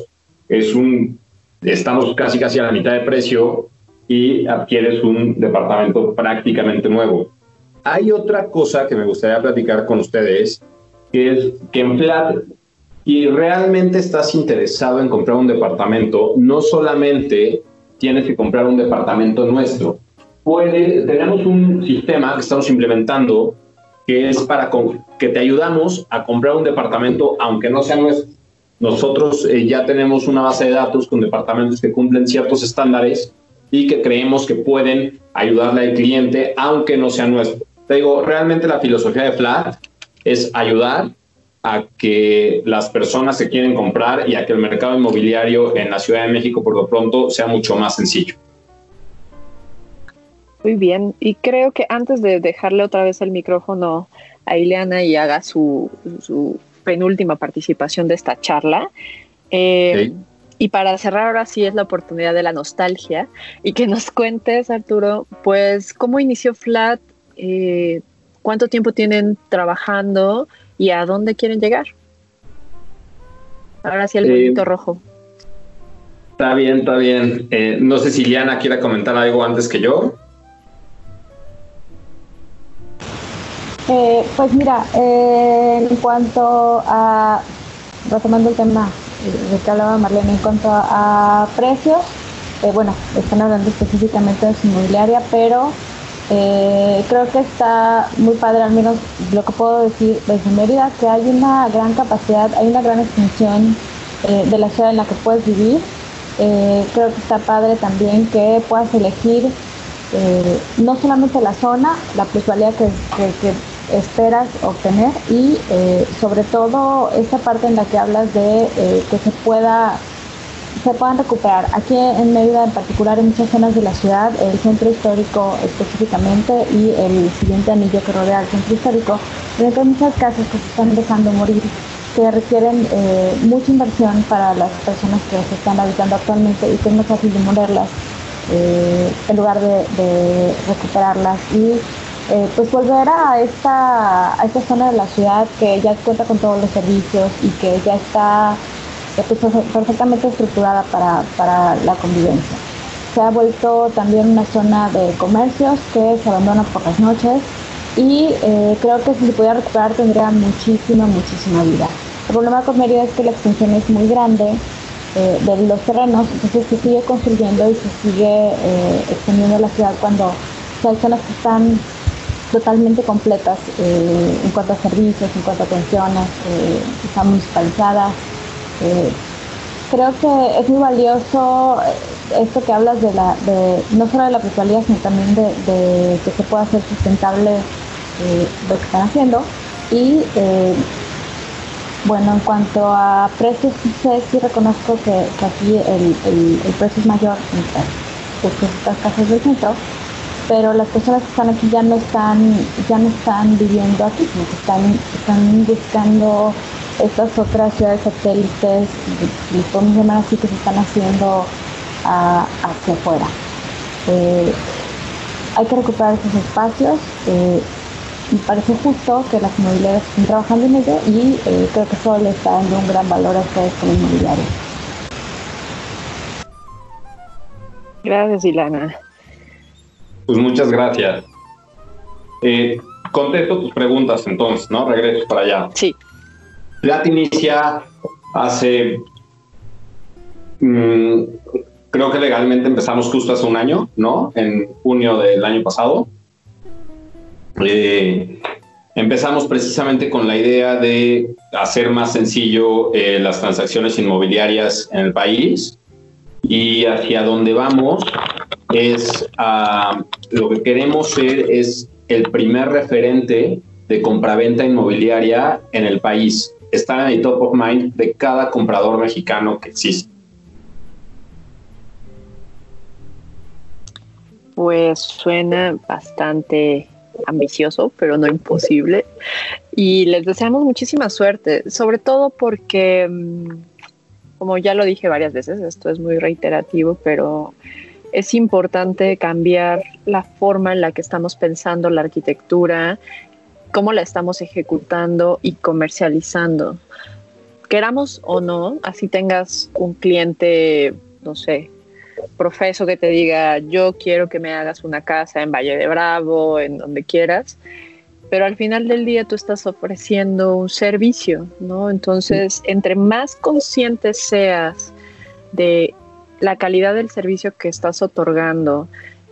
estamos casi a la mitad de precio y adquieres un departamento prácticamente nuevo. Hay otra cosa que me gustaría platicar con ustedes, que es que en Flat, y realmente estás interesado en comprar un departamento, no solamente tienes que comprar un departamento nuestro. tenemos un sistema que estamos implementando que es que te ayudamos a comprar un departamento, aunque no sea nuestro. Nosotros ya tenemos una base de datos con departamentos que cumplen ciertos estándares y que creemos que pueden ayudarle al cliente, aunque no sea nuestro. Te digo, realmente la filosofía de Flat es ayudar a que las personas que quieren comprar y a que el mercado inmobiliario en la Ciudad de México, por lo pronto, sea mucho más sencillo. Muy bien, y creo que antes de dejarle otra vez el micrófono a Ileana y haga su penúltima participación de esta charla, Sí. y para cerrar ahora sí es la oportunidad de la nostalgia y que nos cuentes, Arturo, pues cómo inició Flat, cuánto tiempo tienen trabajando y a dónde quieren llegar. Ahora sí el monito rojo. Está bien, está bien. No sé si Ileana quiera comentar algo antes que yo. Pues mira, en cuanto a, retomando el tema de que hablaba Marlene, en cuanto a precios, bueno, están hablando específicamente de su inmobiliaria, pero creo que está muy padre, al menos lo que puedo decir desde Mérida, que hay una gran capacidad, hay una gran extensión de la ciudad en la que puedes vivir. Creo que está padre también que puedas elegir no solamente la zona, la plusvalía que esperas obtener y sobre todo esta parte en la que hablas de que se puedan recuperar. Aquí en Mérida en particular, en muchas zonas de la ciudad, el centro histórico específicamente y el siguiente anillo que rodea el centro histórico, hay muchas casas que se están dejando morir, que requieren mucha inversión para las personas que se están habitando actualmente y que es más fácil demolerlas en lugar de recuperarlas y pues volver a esta zona de la ciudad que ya cuenta con todos los servicios y que ya está pues, perfectamente estructurada para la convivencia. Se ha vuelto también una zona de comercios que se abandonan por las noches y creo que si se pudiera recuperar tendría muchísima vida. El problema con Mérida es que la extensión es muy grande de los terrenos, entonces se sigue construyendo y se sigue extendiendo la ciudad cuando hay zonas que están totalmente completas en cuanto a servicios, en cuanto a atenciones, están municipalizadas. Creo que es muy valioso esto que hablas de no solo de la plusvalía, sino también de que se pueda hacer sustentable lo que están haciendo. Y bueno, en cuanto a precios, sí reconozco que aquí el precio es mayor en estas casas del centro, pero las personas que están aquí ya no están viviendo aquí, sino que están buscando estas otras ciudades satélites, les podemos llamar así, que se están haciendo hacia afuera. Hay que recuperar esos espacios. Me parece justo que las inmobiliarias estén trabajando en ello y creo que eso le está dando un gran valor a ustedes como inmobiliarios. Gracias, Ileana. Pues muchas gracias. Contesto tus preguntas entonces, ¿no? Regreso para allá. Sí. Flat inicia hace, creo que legalmente empezamos justo hace un año, ¿no? En junio del año pasado. Empezamos precisamente con la idea de hacer más sencillo las transacciones inmobiliarias en el país, y hacia donde vamos es lo que queremos ser es el primer referente de compraventa inmobiliaria en el país, estar en el top of mind de cada comprador mexicano que existe. Pues suena bastante ambicioso, pero no imposible. Y les deseamos muchísima suerte, sobre todo porque, como ya lo dije varias veces, esto es muy reiterativo, pero es importante cambiar la forma en la que estamos pensando la arquitectura, cómo la estamos ejecutando y comercializando. Queramos o no, así tengas un cliente, no sé, profeso que te diga, yo quiero que me hagas una casa en Valle de Bravo, en donde quieras, pero al final del día tú estás ofreciendo un servicio, ¿no? Entonces, entre más consciente seas de la calidad del servicio que estás otorgando,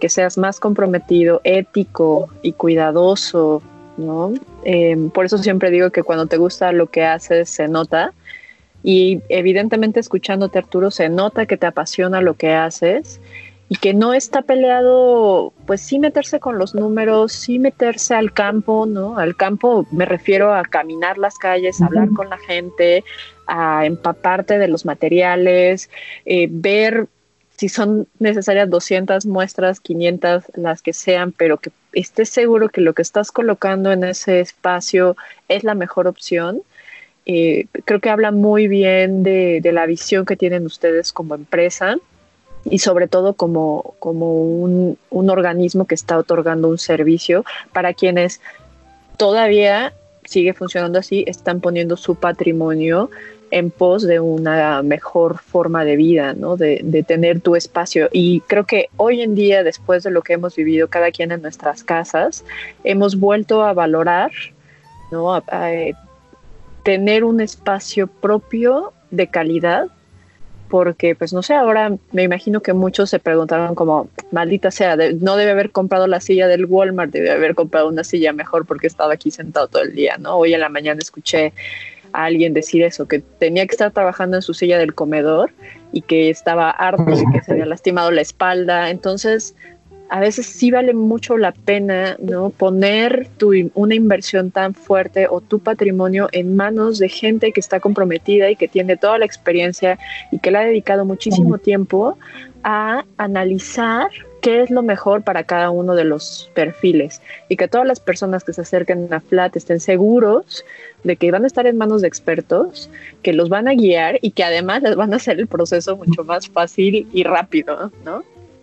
que seas más comprometido, ético y cuidadoso, ¿no? Por eso siempre digo que cuando te gusta lo que haces, se nota. Y evidentemente escuchándote, Arturo, se nota que te apasiona lo que haces y que no está peleado, pues sí meterse con los números, sí meterse al campo, ¿no? Al campo me refiero a caminar las calles, a hablar con la gente, a empaparte de los materiales, ver si son necesarias 200 muestras, 500, las que sean, pero que estés seguro que lo que estás colocando en ese espacio es la mejor opción. Creo que habla muy bien de la visión que tienen ustedes como empresa y sobre todo como un organismo que está otorgando un servicio para quienes todavía sigue funcionando así, están poniendo su patrimonio en pos de una mejor forma de vida, ¿no? De tener tu espacio. Y creo que hoy en día, después de lo que hemos vivido cada quien en nuestras casas, hemos vuelto a valorar, ¿no? a tener un espacio propio de calidad, porque pues no sé, ahora me imagino que muchos se preguntaron como, maldita sea, no debe haber comprado la silla del Walmart, debe haber comprado una silla mejor porque estaba aquí sentado todo el día, ¿no? Hoy en la mañana escuché a alguien decir eso, que tenía que estar trabajando en su silla del comedor y que estaba harto y que se había lastimado la espalda. Entonces a veces sí vale mucho la pena, ¿no? Poner una inversión tan fuerte o tu patrimonio en manos de gente que está comprometida y que tiene toda la experiencia y que le ha dedicado muchísimo tiempo a analizar qué es lo mejor para cada uno de los perfiles y que todas las personas que se acerquen a Flat estén seguros de que van a estar en manos de expertos, que los van a guiar y que además les van a hacer el proceso mucho más fácil y rápido, ¿no?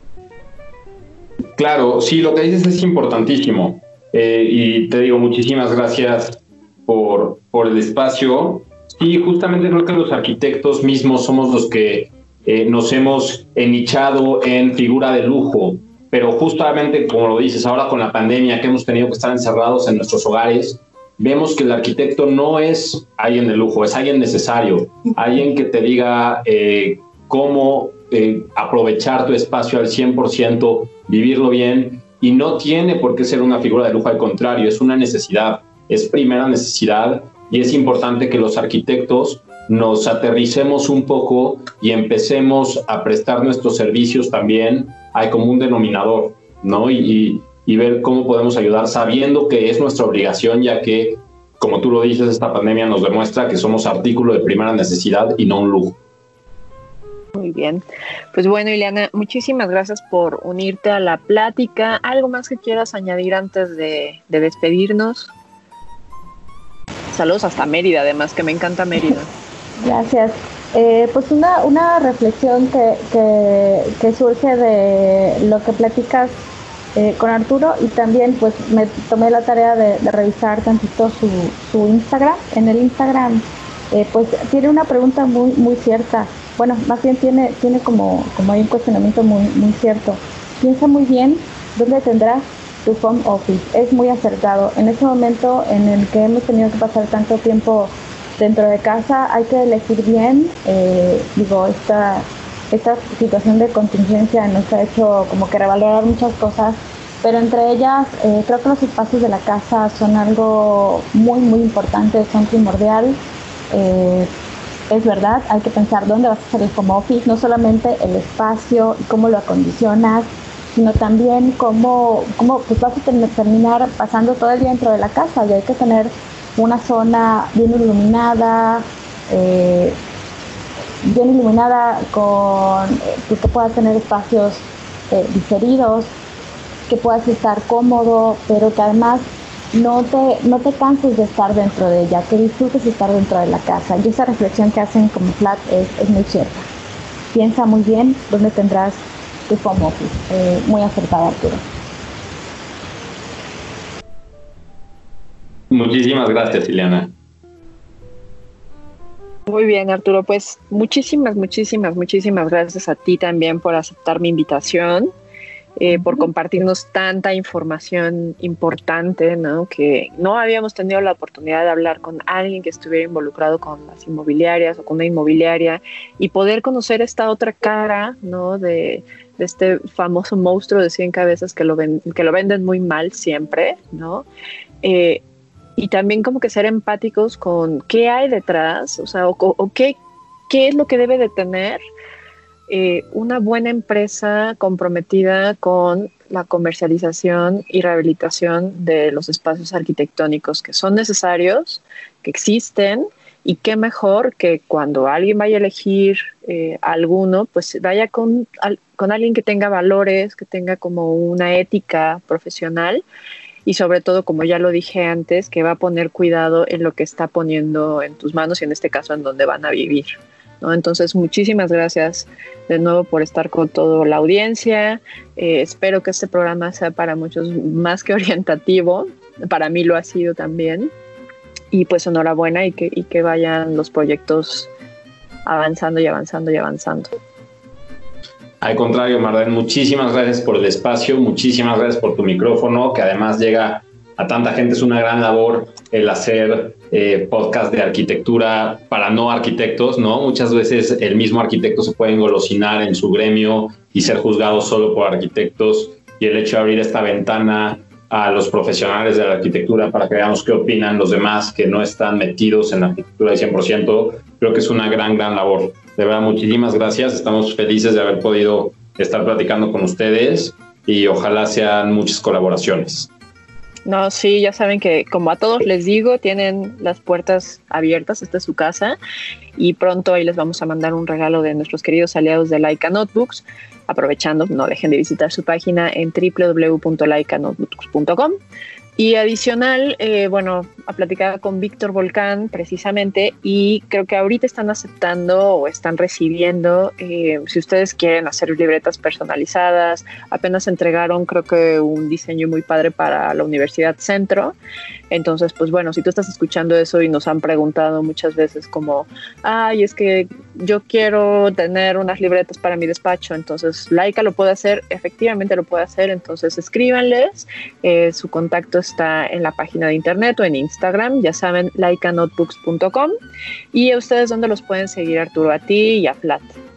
Claro, sí, lo que dices es importantísimo. Y te digo, muchísimas gracias por el espacio. Sí, justamente creo que los arquitectos mismos somos los que nos hemos nichado en figura de lujo, pero justamente como lo dices, ahora con la pandemia que hemos tenido que estar encerrados en nuestros hogares, vemos que el arquitecto no es alguien de lujo, es alguien necesario, alguien que te diga cómo aprovechar tu espacio al 100%, vivirlo bien, y no tiene por qué ser una figura de lujo, al contrario, es una necesidad, es primera necesidad, y es importante que los arquitectos nos aterricemos un poco y empecemos a prestar nuestros servicios también al común denominador, ¿no? Y ver cómo podemos ayudar sabiendo que es nuestra obligación, ya que, como tú lo dices, esta pandemia nos demuestra que somos artículo de primera necesidad y no un lujo. Muy bien. Pues bueno, Ileana, muchísimas gracias por unirte a la plática. ¿Algo más que quieras añadir antes de despedirnos? Saludos hasta Mérida, además, que me encanta Mérida. Gracias. Pues una reflexión que surge de lo que platicas con Arturo, y también pues me tomé la tarea de revisar tantito su Instagram. En el Instagram pues tiene una pregunta muy cierta. Bueno, más bien tiene como hay un cuestionamiento muy cierto. Piensa muy bien dónde tendrás tu home office. Es muy acertado. En ese momento en el que hemos tenido que pasar tanto tiempo dentro de casa, hay que elegir bien. Esta situación de contingencia nos ha hecho como que revalorar muchas cosas, pero entre ellas creo que los espacios de la casa son algo muy importante, son primordial. Es verdad, hay que pensar dónde vas a hacer el home office, no solamente el espacio y cómo lo acondicionas, sino también cómo pues vas a terminar pasando todo el día dentro de la casa, y hay que tener una zona bien iluminada con que puedas tener espacios diferidos, que puedas estar cómodo, pero que además no te canses de estar dentro de ella, que disfrutes de estar dentro de la casa. Y esa reflexión que hacen como Flat es muy cierta. Piensa muy bien dónde tendrás tu home office. Muy acertada, Arturo. Muchísimas gracias, Ileana. Muy bien, Arturo, pues muchísimas gracias a ti también por aceptar mi invitación. por compartirnos tanta información importante, ¿no? Que no habíamos tenido la oportunidad de hablar con alguien que estuviera involucrado con las inmobiliarias o con una inmobiliaria y poder conocer esta otra cara, ¿no? De este famoso monstruo de 100 cabezas que lo venden muy mal siempre, ¿no? Y también como que ser empáticos con qué hay detrás, o sea, o qué es lo que debe de tener una buena empresa comprometida con la comercialización y rehabilitación de los espacios arquitectónicos que son necesarios, que existen, y qué mejor que cuando alguien vaya a elegir alguno, pues vaya con alguien que tenga valores, que tenga como una ética profesional y sobre todo, como ya lo dije antes, que va a poner cuidado en lo que está poniendo en tus manos y en este caso en donde van a vivir, ¿no? Entonces, muchísimas gracias de nuevo por estar con toda la audiencia. Espero que este programa sea para muchos más que orientativo. Para mí lo ha sido también. Y pues enhorabuena y que vayan los proyectos avanzando y avanzando y avanzando. Al contrario, Marlene, muchísimas gracias por el espacio, muchísimas gracias por tu micrófono, que además llega a tanta gente. Es una gran labor el hacer podcast de arquitectura para no arquitectos, ¿no? Muchas veces el mismo arquitecto se puede engolosinar en su gremio y ser juzgado solo por arquitectos, y el hecho de abrir esta ventana a los profesionales de la arquitectura para que veamos qué opinan los demás que no están metidos en la arquitectura al 100%, creo que es una gran labor. De verdad, muchísimas gracias. Estamos felices de haber podido estar platicando con ustedes y ojalá sean muchas colaboraciones. No, sí, ya saben que como a todos les digo, tienen las puertas abiertas, esta es su casa, y pronto ahí les vamos a mandar un regalo de nuestros queridos aliados de Laika Notebooks. Aprovechando, no dejen de visitar su página en www.laikanotebooks.com. Y adicional, platicaba con Víctor Volcán precisamente, y creo que ahorita están aceptando o están recibiendo, si ustedes quieren hacer libretas personalizadas, apenas entregaron creo que un diseño muy padre para la Universidad Centro. Entonces, pues bueno, si tú estás escuchando eso y nos han preguntado muchas veces como, ay, es que yo quiero tener unas libretas para mi despacho, entonces Laika lo puede hacer, efectivamente lo puede hacer, entonces escríbanles, su contacto está en la página de internet o en Instagram, ya saben, laikanotebooks.com. ¿Y a ustedes dónde los pueden seguir, Arturo? A ti y a Flat.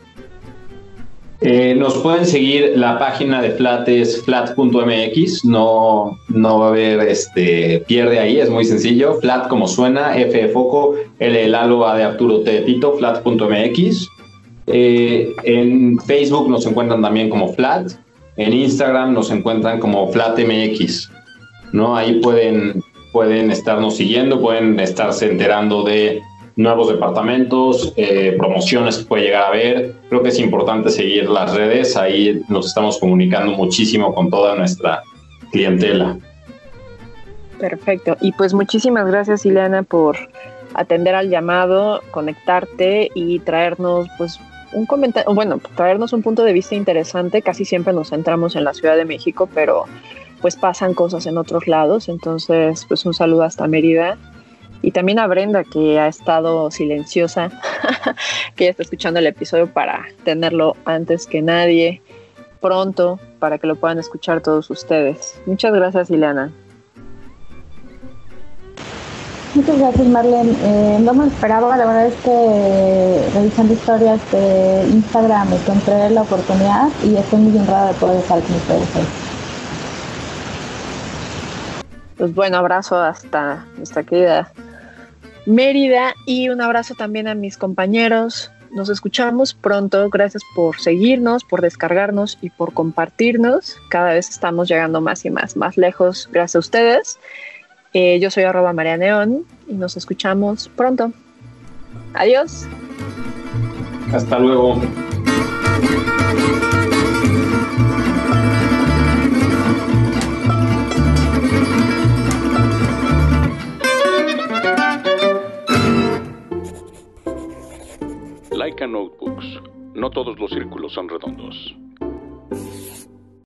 Nos pueden seguir, la página de Flat es flat.mx, no va a haber pierde ahí, es muy sencillo, Flat como suena, F de foco, L de Lalo, A de Arturo, T de Tito, flat.mx. En Facebook nos encuentran también como Flat, en Instagram nos encuentran como FlatMX, ¿no? Ahí pueden estarnos siguiendo, pueden estarse enterando de nuevos departamentos, promociones que puede llegar a haber. Creo que es importante seguir las redes, ahí nos estamos comunicando muchísimo con toda nuestra clientela. Perfecto, y pues muchísimas gracias, Ileana, por atender al llamado, conectarte y traernos pues un comentario, traernos un punto de vista interesante. Casi siempre nos centramos en la Ciudad de México, pero pues pasan cosas en otros lados, entonces pues un saludo hasta Mérida. Y también a Brenda, que ha estado silenciosa, que ya está escuchando el episodio para tenerlo antes que nadie, pronto, para que lo puedan escuchar todos ustedes. Muchas gracias, Ileana. Muchas gracias, Marlene. No me esperaba, la verdad es que revisando historias de Instagram encontré la oportunidad y estoy muy honrada de poder estar con ustedes hoy. Pues bueno, abrazo hasta nuestra querida Mérida y un abrazo también a mis compañeros. Nos escuchamos pronto. Gracias por seguirnos, por descargarnos y por compartirnos. Cada vez estamos llegando más y más lejos gracias a ustedes. Yo soy @marianeon y nos escuchamos pronto. Adiós. Hasta luego. Laika Notebooks. No todos los círculos son redondos.